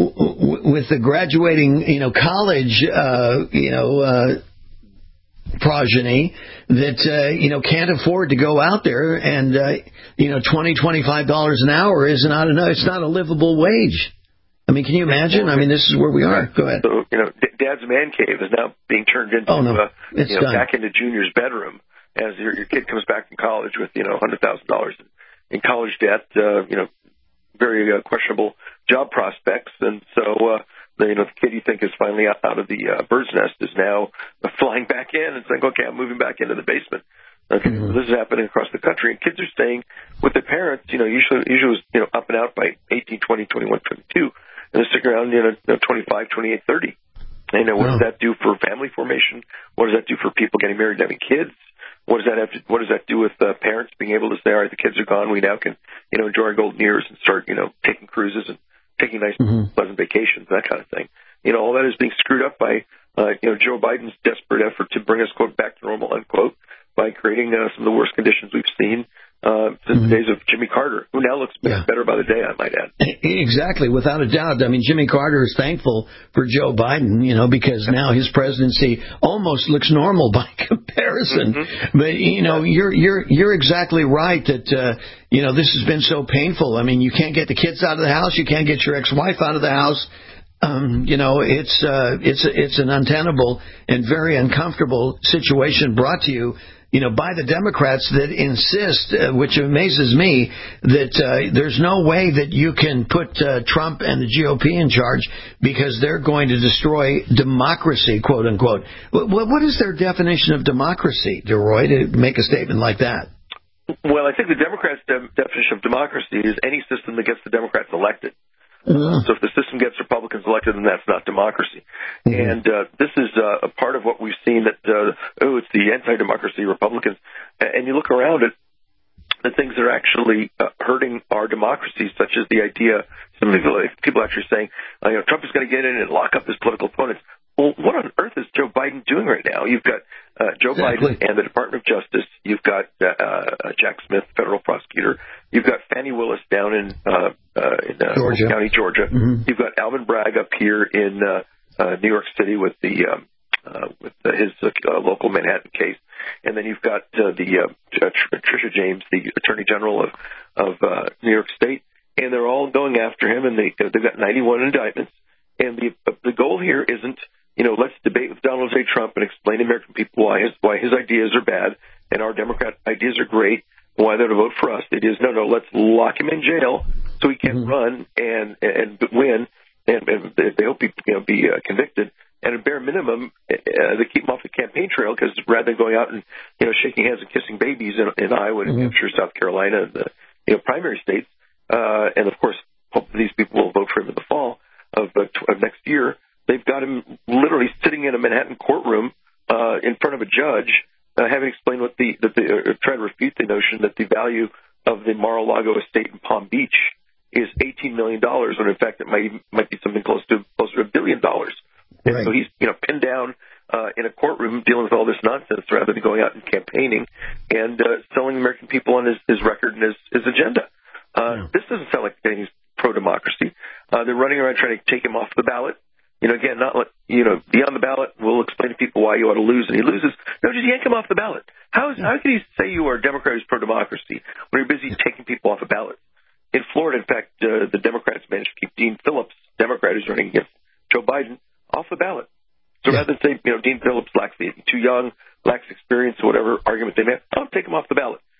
w- with the graduating, you know, college, uh, you know, uh, progeny that uh, you know can't afford to go out there, and uh, you know, twenty, twenty-five dollars an hour is not enough. It's not a livable wage. I mean, can you imagine? I mean, this is where we are. Go ahead. So, you know, Dad's man cave is now being turned into oh, no. uh, it's you know, done. back into Junior's bedroom as your, your kid comes back from college with, you know, one hundred thousand dollars in, in college debt, uh, you know, very uh, questionable job prospects. And so, uh, the, you know, the kid you think is finally out, out of the uh, bird's nest is now uh, flying back in and saying, okay, I'm moving back into the basement. Okay, mm-hmm. so this is happening across the country, and kids are staying with their parents. You know, usually, usually was, you know, up and out by eighteen, twenty, twenty-one, twenty-two. And they're sticking around, you know, twenty-five, twenty-eight, thirty. And, you know, what wow. does that do for family formation? What does that do for people getting married and having kids? What does that have to, what does that do with uh, parents being able to say, all right, the kids are gone, we now can, you know, enjoy our golden years and start, you know, taking cruises and taking nice, mm-hmm. pleasant vacations, that kind of thing. You know, all that is being screwed up by, uh, you know, Joe Biden's desperate effort to bring us, quote, back to normal, unquote, by creating uh, some of the worst conditions we've seen Uh, since mm-hmm. the days of Jimmy Carter, who now looks yeah. better by the day, I might add. Exactly, without a doubt. I mean, Jimmy Carter is thankful for Joe Biden, you know, because now his presidency almost looks normal by comparison. Mm-hmm. But you know, you're you're you're exactly right that uh, you know this has been so painful. I mean, you can't get the kids out of the house, you can't get your ex-wife out of the house. Um, you know, it's uh, it's it's an untenable and very uncomfortable situation brought to you. You know, by the Democrats that insist, uh, which amazes me, that uh, there's no way that you can put uh, Trump and the G O P in charge because they're going to destroy democracy, quote unquote. What, what is their definition of democracy, DeRoy, to make a statement like that? Well, I think the Democrats' de- definition of democracy is any system that gets the Democrats elected. Uh-huh. So if the system gets Republicans elected, then that's not democracy. Mm-hmm. And uh, this is uh, a part of what we've seen that, uh, oh, it's the anti-democracy Republicans. And you look around at the things that are actually uh, hurting our democracy, such as the idea, some people, people actually saying, uh, you know, Trump is going to get in and lock up his political opponents. Well, what on earth is Joe Biden doing right now? You've got uh, Joe exactly. Biden and the Department of Justice. You've got uh, uh, Jack Smith, federal prosecutor. You've got Fannie Willis down in uh, uh, in uh, Georgia. County, Georgia. Mm-hmm. You've got Alvin Bragg up here in uh, uh, New York City with the um, uh, with uh, his uh, local Manhattan case, and then you've got uh, the uh, Tricia James, the Attorney General of of uh, New York State, and they're all going after him, and they they've got ninety-one indictments, and the the goal here isn't, you know, let's debate with Donald J. Trump and explain to American people why his why his ideas are bad and our Democrat ideas are great, why they're to vote for us. It is no, no, let's lock him in jail so he can mm-hmm. run and and win, and, and they hope he you know be uh, convicted. And at bare minimum, uh, they keep him off the campaign trail because rather than going out and you know shaking hands and kissing babies in, in Iowa, New mm-hmm. Hampshire, South Carolina, and the you know primary states, uh, and of course hope these people will vote for him in the fall of, uh, of next year. They've got him literally sitting in a Manhattan courtroom uh, in front of a judge, uh, having explained what the that the uh, trying to refute the notion that the value of the Mar-a-Lago estate in Palm Beach is eighteen million dollars, when in fact it might might be something close to closer to a billion dollars. And right. so he's you know pinned down uh, in a courtroom dealing with all this nonsense rather than going out and campaigning and uh, selling the American people on his, his record and his, his agenda. Uh, yeah. This doesn't sound like he's pro-democracy. Uh, they're running around trying to take him off the ballot. You know, again, not let, you know, be on the ballot. We'll explain to people why you ought to lose, and he loses. No, just yank him off the ballot. How is, how can you say you are a Democrat who's pro-democracy when you're busy taking people off the ballot? In Florida, in fact, uh, the Democrats managed to keep Dean Phillips, Democrat who's running against Joe Biden, off the ballot. So yeah. rather than say, you know, Dean Phillips lacks the too young, lacks experience, or whatever argument they may have, I'll take him off the ballot. And these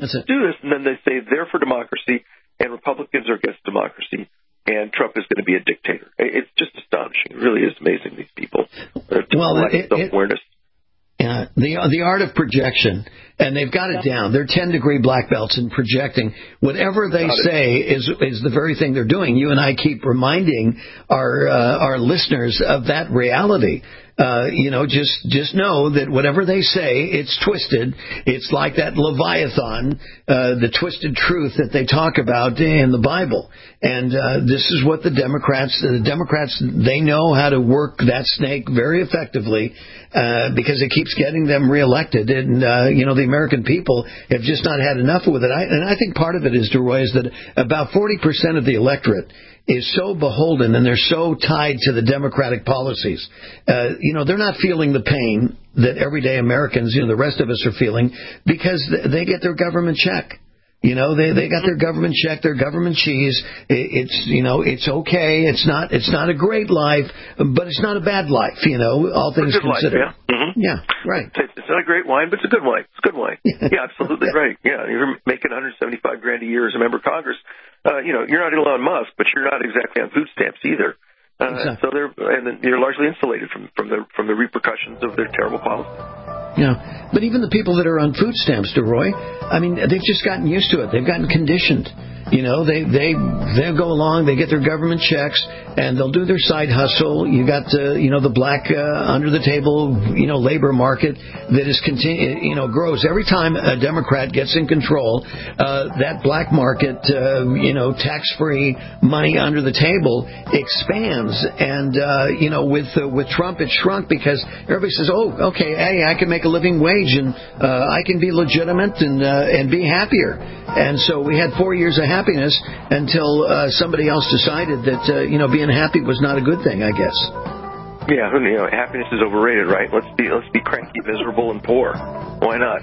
let's do this. And then they say they're for democracy and Republicans are against democracy and Trump is going to be a dictator. It's just astonishing. It really is amazing, these people. Well, it, it, self-awareness. Yeah, the the art of projection, and they've got it down. They're ten degree black belts in projecting. Whatever they say is is the very thing they're doing. You and I keep reminding our uh, our listeners of that reality. Uh, you know, just just know that whatever they say, it's twisted. It's like that Leviathan, uh, the twisted truth that they talk about in the Bible. And uh, this is what the Democrats, the Democrats, they know how to work that snake very effectively uh, because it keeps getting them reelected. And, uh, you know, the American people have just not had enough with it. I, and I think part of it is, DeRoy, is that about forty percent of the electorate is so beholden and they're so tied to the Democratic policies. Uh, you know, they're not feeling the pain that everyday Americans, you know, the rest of us are feeling because they get their government check. You know, they they got their government check, their government cheese. It's, you know, it's okay. It's not it's not a great life, but it's not a bad life, you know, all things it's a good considered. Life, yeah. Mm-hmm. Yeah, right. It's, it's not a great wine, but it's a good wine. It's a good wine. Yeah, absolutely right. Yeah, you're making one hundred seventy-five grand a year as a member of Congress. Uh, you know, you're not Elon Musk, but you're not exactly on food stamps either. Uh, exactly. So they're and then you're largely insulated from from the from the repercussions of their terrible policy. Yeah, but even the people that are on food stamps, DeRoy, I mean, they've just gotten used to it. They've gotten conditioned. You know, they they they go along, they get their government checks, and they'll do their side hustle. You got uh, you know the black uh, under the table you know labor market that is continue you know grows every time a Democrat gets in control. Uh, that black market uh, you know tax free money under the table expands, and uh, you know with uh, with Trump it shrunk because everybody says, oh, okay, hey, I can make a living wage and uh, I can be legitimate and uh, and be happier. And so we had four years of happiness until uh, somebody else decided that uh, you know being happy was not a good thing, I guess. Yeah, you know, happiness is overrated, right? Let's be let's be cranky, miserable, and poor. Why not?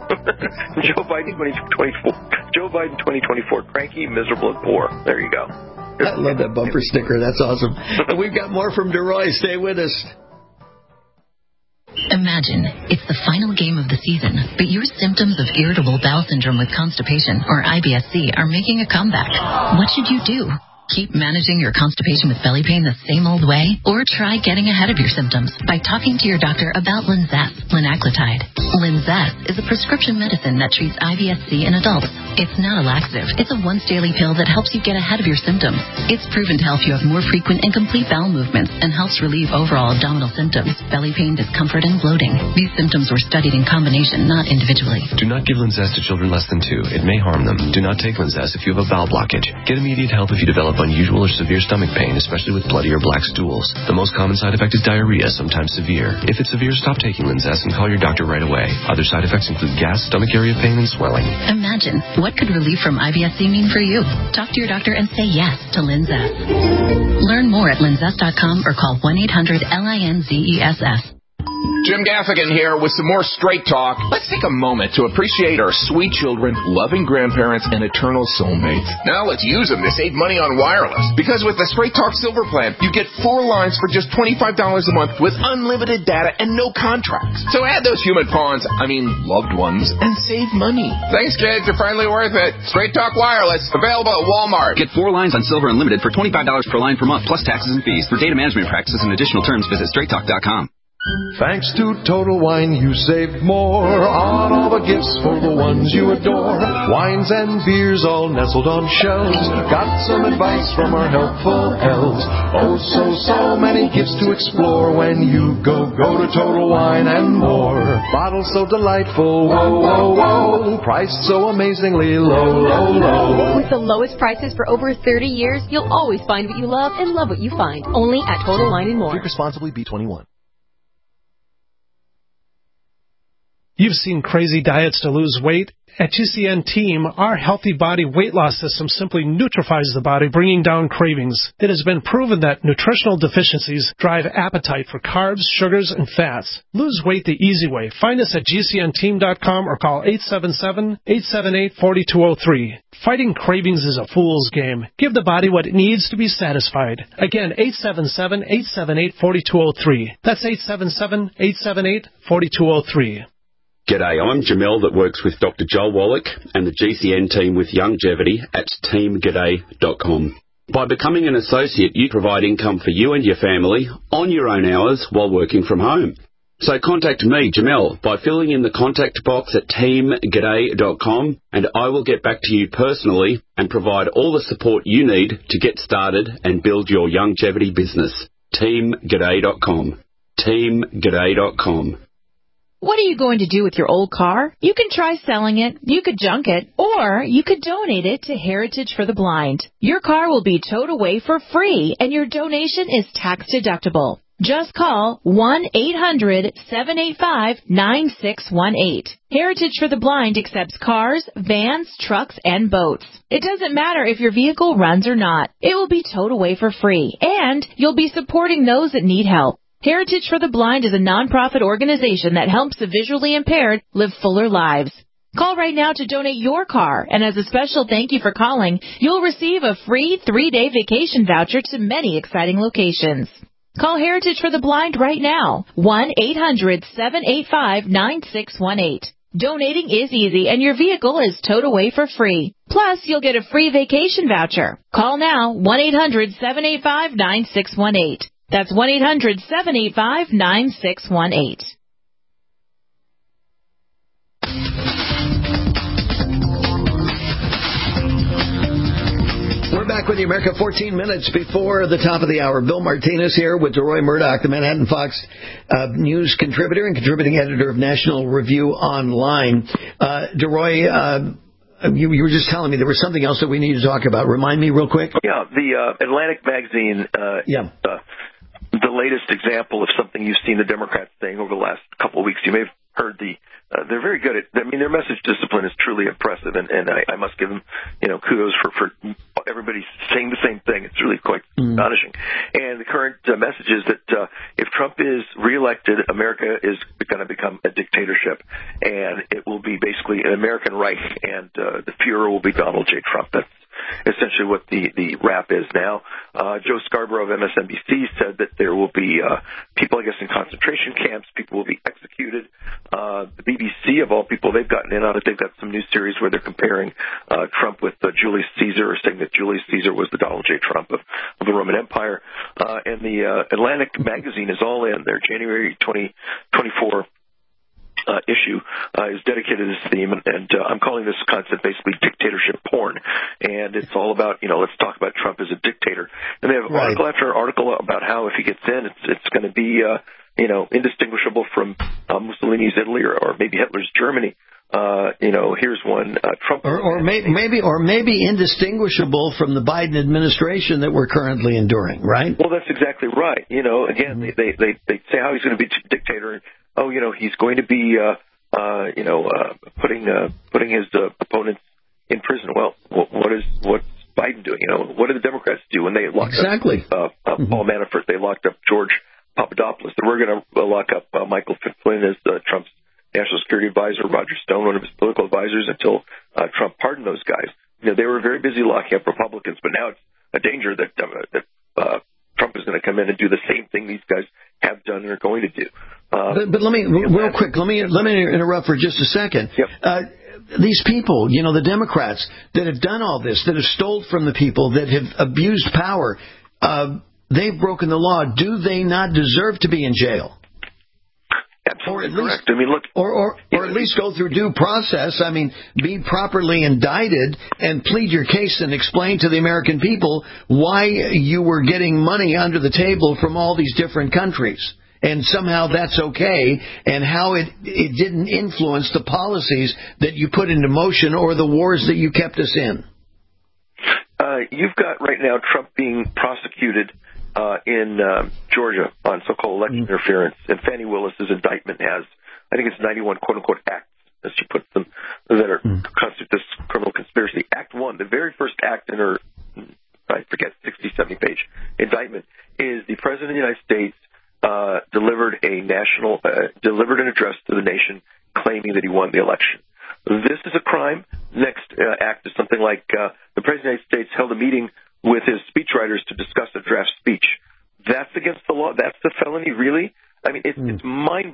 Joe Biden twenty twenty-four. Joe Biden twenty twenty-four. Cranky, miserable, and poor. There you go. I love that bumper sticker. That's awesome. And we've got more from DeRoy. Stay with us. Imagine it's the final game of the season, but your symptoms of irritable bowel syndrome with constipation, or I B S C, are making a comeback. What should you do? Keep managing your constipation with belly pain the same old way? Or try getting ahead of your symptoms by talking to your doctor about Linzess, linaclotide. Linzess is a prescription medicine that treats I B S C in adults. It's not a laxative. It's a once-daily pill that helps you get ahead of your symptoms. It's proven to help you have more frequent and complete bowel movements and helps relieve overall abdominal symptoms, belly pain, discomfort, and bloating. These symptoms were studied in combination, not individually. Do not give Linzess to children less than two. It may harm them. Do not take Linzess if you have a bowel blockage. Get immediate help if you develop unusual or severe stomach pain, especially with bloody or black stools. The most common side effect is diarrhea, sometimes severe. If it's severe, stop taking Linzess and call your doctor right away. Other side effects include gas, stomach area pain, and swelling. Imagine, what could relief from I B S C mean for you? Talk to your doctor and say yes to Linzess. Learn more at linzess dot com or call one eight hundred L I N Z E S S. Jim Gaffigan here with some more Straight Talk. Let's take a moment to appreciate our sweet children, loving grandparents, and eternal soulmates. Now let's use them to save money on wireless. Because with the Straight Talk Silver Plan, you get four lines for just twenty-five dollars a month with unlimited data and no contracts. So add those human pawns, I mean loved ones, and save money. Thanks, kids. You're finally worth it. Straight Talk Wireless, available at Walmart. Get four lines on Silver Unlimited for twenty-five dollars per line per month, plus taxes and fees. For data management practices and additional terms, visit straight talk dot com. Thanks to Total Wine, you save more on all the gifts for the ones you adore. Wines and beers all nestled on shelves. Got some advice from our helpful elves. Oh, so, so many gifts to explore when you go, go to Total Wine and more. Bottles so delightful, whoa, whoa, whoa. Priced so amazingly low, low, low. With the lowest prices for over thirty years, you'll always find what you love and love what you find. Only at Total Wine and More. Drink responsibly, B twenty-one. You've seen crazy diets to lose weight. At G C N Team, our healthy body weight loss system simply neutralizes the body, bringing down cravings. It has been proven that nutritional deficiencies drive appetite for carbs, sugars, and fats. Lose weight the easy way. Find us at G C N team dot com or call eight seven seven, eight seven eight, four two zero three. Fighting cravings is a fool's game. Give the body what it needs to be satisfied. Again, eight seven seven, eight seven eight, four two zero three. That's eight seven seven, eight seven eight, four two zero three. G'day, I'm Jamel that works with Doctor Joel Wallach and the G C N team with Longevity at team g'day dot com. By becoming an associate, you provide income for you and your family on your own hours while working from home. So contact me, Jamel, by filling in the contact box at team g'day dot com, and I will get back to you personally and provide all the support you need to get started and build your longevity business. team g'day dot com. team g'day dot com. What are you going to do with your old car? You can try selling it, you could junk it, or you could donate it to Heritage for the Blind. Your car will be towed away for free, and your donation is tax deductible. Just call one eight hundred seven eight five nine six one eight. Heritage for the Blind accepts cars, vans, trucks, and boats. It doesn't matter if your vehicle runs or not. It will be towed away for free, and you'll be supporting those that need help. Heritage for the Blind is a nonprofit organization that helps the visually impaired live fuller lives. Call right now to donate your car, and as a special thank you for calling, you'll receive a free three-day vacation voucher to many exciting locations. Call Heritage for the Blind right now, one eight hundred seven eight five nine six one eight. Donating is easy, and your vehicle is towed away for free. Plus, you'll get a free vacation voucher. Call now, one eight hundred seven eight five nine six one eight. That's one eight hundred seven eight five nine six one eight. We're back with you, America, fourteen minutes before the top of the hour. Bill Martinez here with DeRoy Murdoch, the Manhattan Fox uh, News contributor and contributing editor of National Review Online. Uh, DeRoy, uh, you, you were just telling me there was something else that we need to talk about. Remind me real quick. Yeah, the uh, Atlantic magazine uh, yeah. Uh, the latest example of something you've seen the Democrats saying over the last couple of weeks. You may have heard the, uh, they're very good at, I mean, their message discipline is truly impressive, and, and I, I must give them, you know, kudos for, for everybody saying the same thing. It's really quite mm. astonishing. And the current uh, message is that uh, if Trump is reelected, America is going to become a dictatorship, and it will be basically an American Reich, and uh, the Fuhrer will be Donald J. Trump. That's essentially what the, the rap is now. Uh, Joe Scarborough of M S N B C said that there will be uh, people, I guess, in concentration camps. People will be executed. Uh, the B B C, of all people, they've gotten in on it. They've got some new series where they're comparing uh, Trump with uh, Julius Caesar, or saying that Julius Caesar was the Donald J. Trump of, of the Roman Empire. Uh, and the uh, Atlantic magazine is all in. Their January twenty twenty-four Uh, issue uh, is dedicated to this theme, and, and uh, I'm calling this concept basically dictatorship porn. And it's all about, you know, let's talk about Trump as a dictator. And they have right. article after article about how if he gets in, it's it's going to be, uh, you know, indistinguishable from uh, Mussolini's Italy or, or maybe Hitler's Germany. Uh, you know, here's one. Uh, Trump, or, or may, maybe, or maybe indistinguishable from the Biden administration that we're currently enduring. Right? Well, that's exactly right. You know, again, mm-hmm. they, they they say how he's going to be a dictator. Oh, you know, he's going to be, uh, uh, you know, uh, putting uh, putting his uh, opponents in prison. Well, what is what's Biden doing? You know, what did the Democrats do when they locked exactly. up uh, uh, mm-hmm. Paul Manafort? They locked up George Papadopoulos. They were going to uh, lock up uh, Michael Flynn as uh, Trump's national security advisor, Roger Stone, one of his political advisors, until uh, Trump pardoned those guys. You know, they were very busy locking up Republicans, but now it's a danger that uh, that uh, Trump is going to come in and do the same thing these guys have done and are going to do. Uh, but, but let me, real quick, let me let me interrupt for just a second. Yep. Uh, these people, you know, the Democrats that have done all this, that have stole from the people, that have abused power, uh, they've broken the law. Do they not deserve to be in jail? Absolutely or at least, correct. I mean, look, or or, or at least go through due process. I mean, be properly indicted and plead your case and explain to the American people why you were getting money under the table from all these different countries. And somehow that's okay, and how it it didn't influence the policies that you put into motion or the wars that you kept us in. Uh, you've got right now Trump being prosecuted uh, in uh, Georgia on so-called election mm. interference, and Fani Willis's indictment has, I think it's ninety-one quote-unquote acts, as she puts them, that are mm. constitute this criminal conspiracy. Act one, the very first act in her, I forget, sixty, seventy page indictment, is the President of the United States Uh, delivered a national, uh, delivered an address to the nation claiming that he won the election. This is a crime. Next uh, act is something like uh, the President of the United States held a meeting with his speechwriters to discuss a draft speech. That's against the law. That's the felony, really? I mean, it's, mm. it's mind-blowing.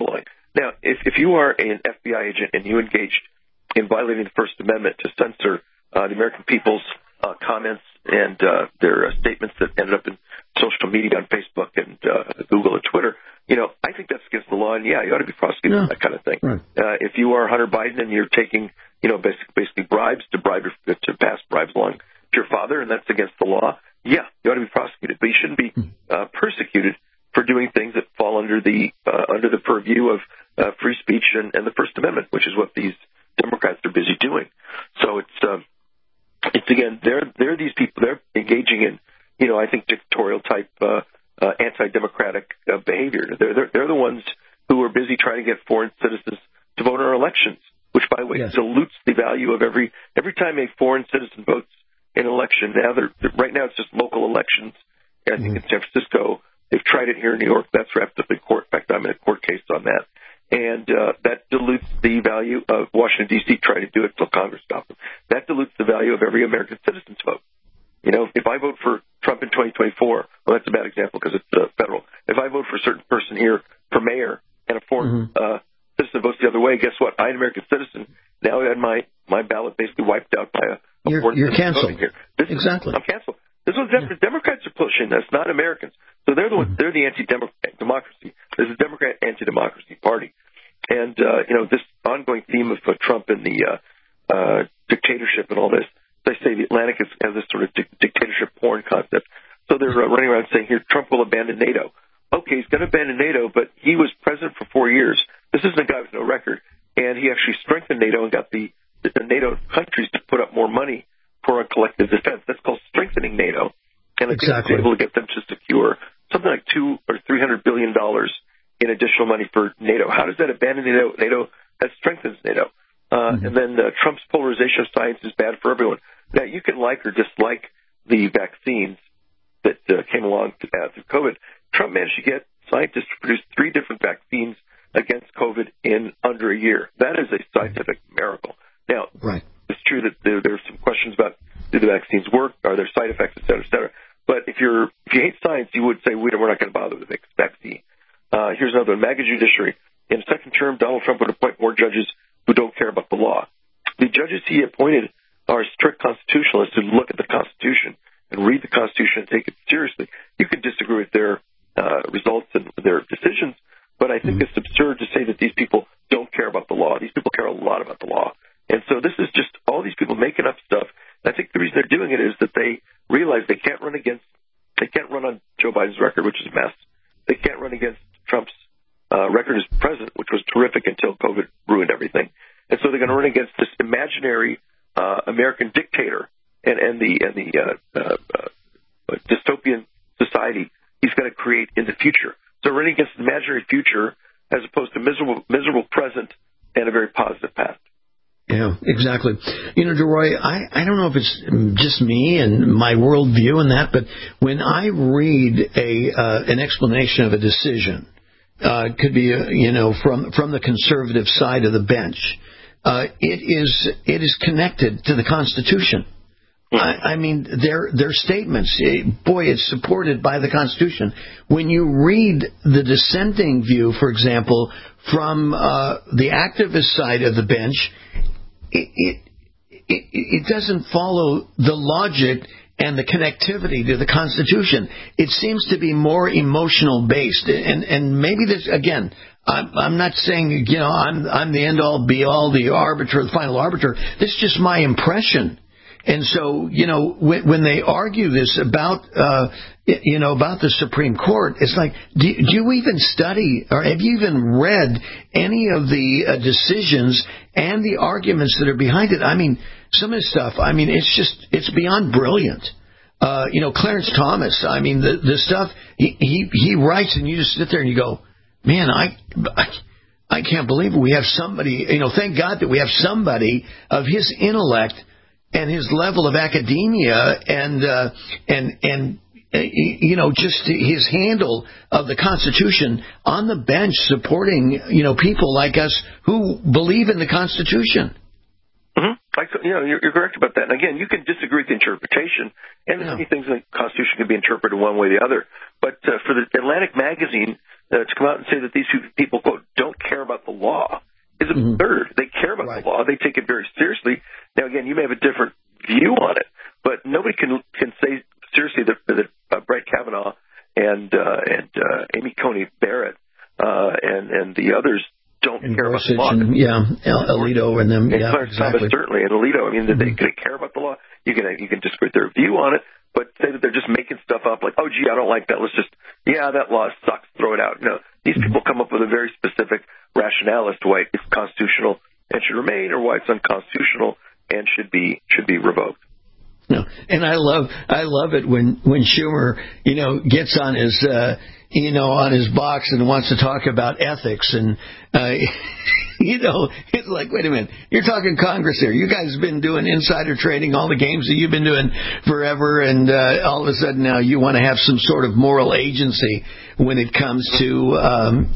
Now, if, if you are an F B I agent and you engaged in violating the First Amendment to censor uh, the American people's uh, comments and uh, their uh, statements that ended up in social media on Facebook and uh, Google and Twitter, you know, I think that's against the law, and yeah, you ought to be prosecuted yeah. for that kind of thing. Right. Uh, if you are Hunter Biden and you're taking, you know, basically, basically bribes to bribe your, to pass bribes along to your father, and that's against the law, yeah, you ought to be prosecuted, but you shouldn't be uh, persecuted for doing things that fall under the uh, under the purview of uh, free speech and, and the First Amendment, which is what these Democrats are busy doing. So it's uh, it's again, they're they're these people, they're engaging in, you know, I think dictatorial type uh, uh, anti-democratic uh, behavior. They're, they're they're the ones who are busy trying to get foreign citizens to vote in our elections, which, by the way, yes. dilutes the value of every every time a foreign citizen votes in an election. Now, they're, they're, right now, it's just local elections. I think mm-hmm. in San Francisco, they've tried it here in New York. That's wrapped up in court. In fact, I'm in a court case on that. And uh, that dilutes the value of Washington, D C trying to do it until Congress stops them. That dilutes the value of every American citizen's vote. You know, if I vote for Trump in twenty twenty-four, well, that's a bad example because it's uh, federal. If I vote for a certain person here for mayor and a foreign mm-hmm. uh, citizen votes the other way, guess what? I'm an American citizen. Now I had my, my ballot basically wiped out by a, a you're, foreign you're citizen canceled. voting here. This exactly. Is, I'm canceled. This is what the yeah. Democrats are pushing. That's not Americans. So they're the ones, they're the anti-democracy. There's a Democrat anti-democracy party. And, uh, you know, this ongoing theme of uh, Trump and the uh, uh, dictatorship and all this, they say the Atlantic is, has this sort of di- dictatorship porn concept. So they're uh, running around saying here, Trump will abandon NATO. Okay, he's going to abandon NATO, but he was president for four years. This isn't a guy with no record. And he actually strengthened NATO and got the, the NATO countries to put up more money for a collective defense. That's called strengthening NATO. And I think exactly. he's able to get them to secure something like two or three hundred billion dollars in additional money for NATO. How does that abandon NATO? NATO that strengthens NATO. Uh, mm-hmm. And then uh, Trump's polarization of science is bad for everyone. Now, you can like or dislike the vaccines that uh, came along to, uh, through COVID. Trump managed to get scientists to produce three different vaccines against COVID in under a year. That is a scientific miracle. Now, right. it's true that there, there are some questions about do the vaccines work, are there side effects, et cetera, et cetera. But if you're if you hate science, you would say we don't, we're not going to bother with the vaccine. Uh, here's another one. MAGA judiciary. In a second term, Donald Trump would appoint more judges who don't care about the law. The judges he appointed are strict constitutionalists who look at the Constitution and read the Constitution and take it seriously. You can disagree with their uh, results and their decisions, but I think mm-hmm. it's absurd to say that these people don't care about the law. These people care a lot about the law. And so this is just all these people making up stuff. I think the reason they're doing it is that they realize they can't run against, they can't run on Joe Biden's record, which is a mess. They can't run against Trump's uh, record as president, which was terrific until COVID ruined everything. And so they're going to run against this imaginary uh, American dictator and, and the and the uh, uh, uh, dystopian society he's going to create in the future. So running against an imaginary future as opposed to miserable miserable present and a very positive past. Yeah, exactly. You know, DeRoy, I, I don't know if it's just me and my worldview and that, but when I read a uh, an explanation of a decision, uh, it could be, uh, you know, from from the conservative side of the bench, uh, it is it is connected to the Constitution. I, I mean, their their statements, boy, it's supported by the Constitution. When you read the dissenting view, for example, from uh, the activist side of the bench, It, it it it doesn't follow the logic and the connectivity to the Constitution. It seems to be more emotional based, and and maybe this again. I'm, I'm not saying you know I'm I'm the end all be all, the arbiter, the final arbiter. This is just my impression. And so, you know, when, when they argue this about, uh, you know, about the Supreme Court, it's like, do, do you even study or have you even read any of the uh, decisions and the arguments that are behind it? I mean, some of the stuff, I mean, it's just, it's beyond brilliant. Uh, you know, Clarence Thomas, I mean, the, the stuff he, he, he writes and you just sit there and you go, man, I, I, I can't believe we have somebody, you know, thank God that we have somebody of his intellect and his level of academia and uh, and and uh, you know just his handle of the Constitution on the bench, supporting you know people like us who believe in the Constitution. Mm-hmm. I, you know, you're, you're correct about that. And again, you can disagree with the interpretation, and yeah. many things in the Constitution can be interpreted one way or the other. But uh, for the Atlantic magazine uh, to come out and say that these people, quote, don't care about the law is absurd. Mm-hmm. They care about right. the law. They take it very seriously. Now, again, you may have a different view on it, but nobody can can say seriously that, that uh, Brett Kavanaugh and uh, and uh, Amy Coney Barrett uh, and and the others don't and care Gorsuch about the law. And, yeah, Alito and them. And yeah, Clarence exactly. Thomas, certainly, and Alito. I mean, mm-hmm. they, they care about the law. You can you can disagree with their view on it, but say that they're just making stuff up like, oh, gee, I don't like that. Let's just, yeah, that law sucks. Throw it out. No, these mm-hmm. people come up with a very specific rationale as to why it's constitutional and should remain, or why it's unconstitutional and should be should be revoked. No, and I love I love it when when Schumer, you know, gets on his uh, you know on his box and wants to talk about ethics, and uh, you know, it's like, wait a minute, you're talking Congress here. You guys have been doing insider trading, all the games that you've been doing forever, and uh, all of a sudden now you want to have some sort of moral agency when it comes to um,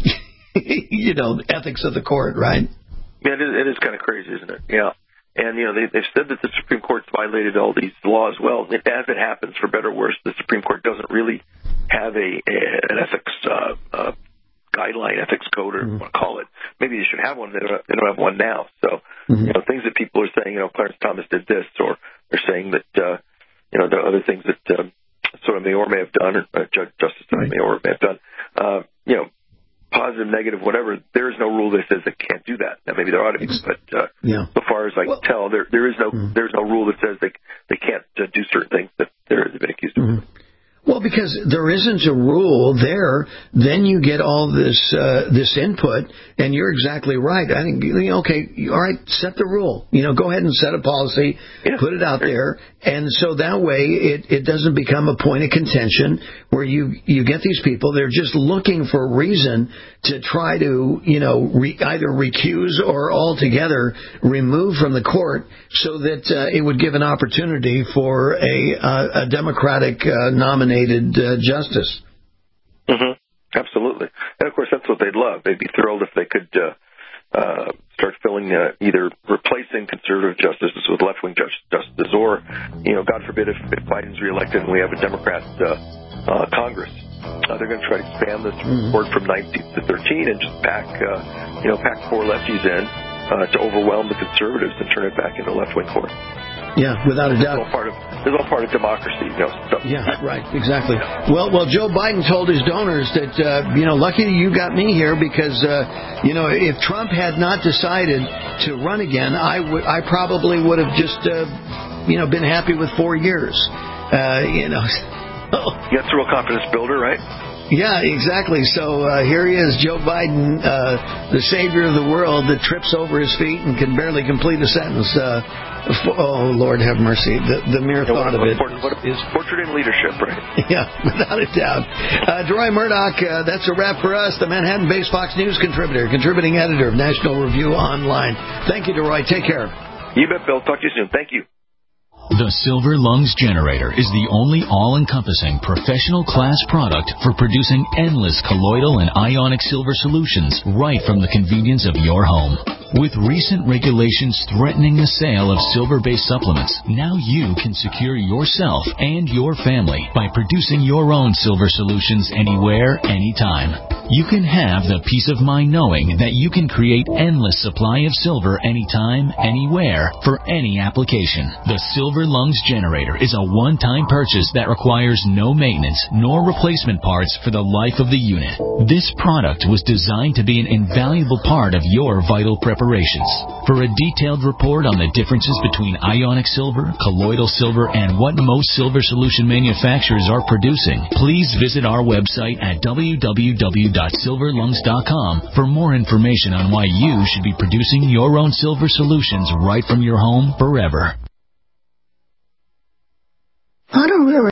you know, ethics of the court, right? Yeah, it is, it is kind of crazy, isn't it? Yeah. And, you know, they, they've said that the Supreme Court's violated all these laws. Well, as it happens, for better or worse, the Supreme Court doesn't really have a, a an ethics uh, uh, guideline, ethics code, or mm-hmm. what you want to call it. Maybe they should have one. They don't, they don't have one now. So, mm-hmm. you know, things that people are saying, you know, Clarence Thomas did this, or they're saying that, uh, you know, there are other things that uh, Sotomayor may have done, or uh, Judge Justice Sotomayor may have done, uh, you know, positive, negative, whatever, there is no rule that says they can't do that. Now, maybe there ought to be, but uh, yeah. so far as I well, can tell, there there is no mm-hmm. there is no rule that says they they can't uh, do certain things that they're, they've been accused of. Mm-hmm. Well, because there isn't a rule there, then you get all this uh, this input, and you're exactly right. I think, you know, okay, all right, set the rule. You know, go ahead and set a policy, yeah. put it out there, and so that way it, it doesn't become a point of contention where you, you get these people, they're just looking for a reason to try to, you know, re, either recuse or altogether remove from the court so that uh, it would give an opportunity for a, uh, a Democratic uh, nominated uh, justice. Mm-hmm. Absolutely. And, of course, that's what they'd love. They'd be thrilled if they could uh, uh, start filling, uh, either replacing conservative justices with left-wing justices, or, you know, God forbid, if, if Biden's reelected and we have a Democrat uh, uh, Congress, uh, they're going to try to expand the Supreme Court from nineteen to thirteen and just pack, uh, you know, pack four lefties in uh, to overwhelm the conservatives and turn it back into left-wing court. Yeah, without a doubt. It's all part of, it's all part of democracy, you know. Stuff. Yeah, right, exactly. Well, well, Joe Biden told his donors that, uh, you know, lucky you got me here because, uh, you know, if Trump had not decided to run again, I would, I probably would have just, uh, you know, been happy with four years. Uh, you know. Yeah, it's a real confidence builder, right? Yeah, exactly. So uh, here he is, Joe Biden, uh, the savior of the world that trips over his feet and can barely complete a sentence. Uh, for, oh, Lord have mercy. The, the mere yeah, thought what, of it what, what, is portrait in leadership, right? Yeah, without a doubt. Uh, DeRoy Murdoch, uh, that's a wrap for us, the Manhattan-based Fox News contributor, contributing editor of National Review Online. Thank you, DeRoy. Take care. You bet, Bill. Talk to you soon. Thank you. The Silver Lungs Generator is the only all-encompassing professional class product for producing endless colloidal and ionic silver solutions right from the convenience of your home. With recent regulations threatening the sale of silver-based supplements, now you can secure yourself and your family by producing your own silver solutions anywhere, anytime. You can have the peace of mind knowing that you can create endless supply of silver anytime, anywhere, for any application. The Silver Lungs Generator is a one-time purchase that requires no maintenance nor replacement parts for the life of the unit. This product was designed to be an invaluable part of your vital preparations. For a detailed report on the differences between ionic silver, colloidal silver, and what most silver solution manufacturers are producing, please visit our website at w w w dot silver lungs dot com for more information on why you should be producing your own silver solutions right from your home forever.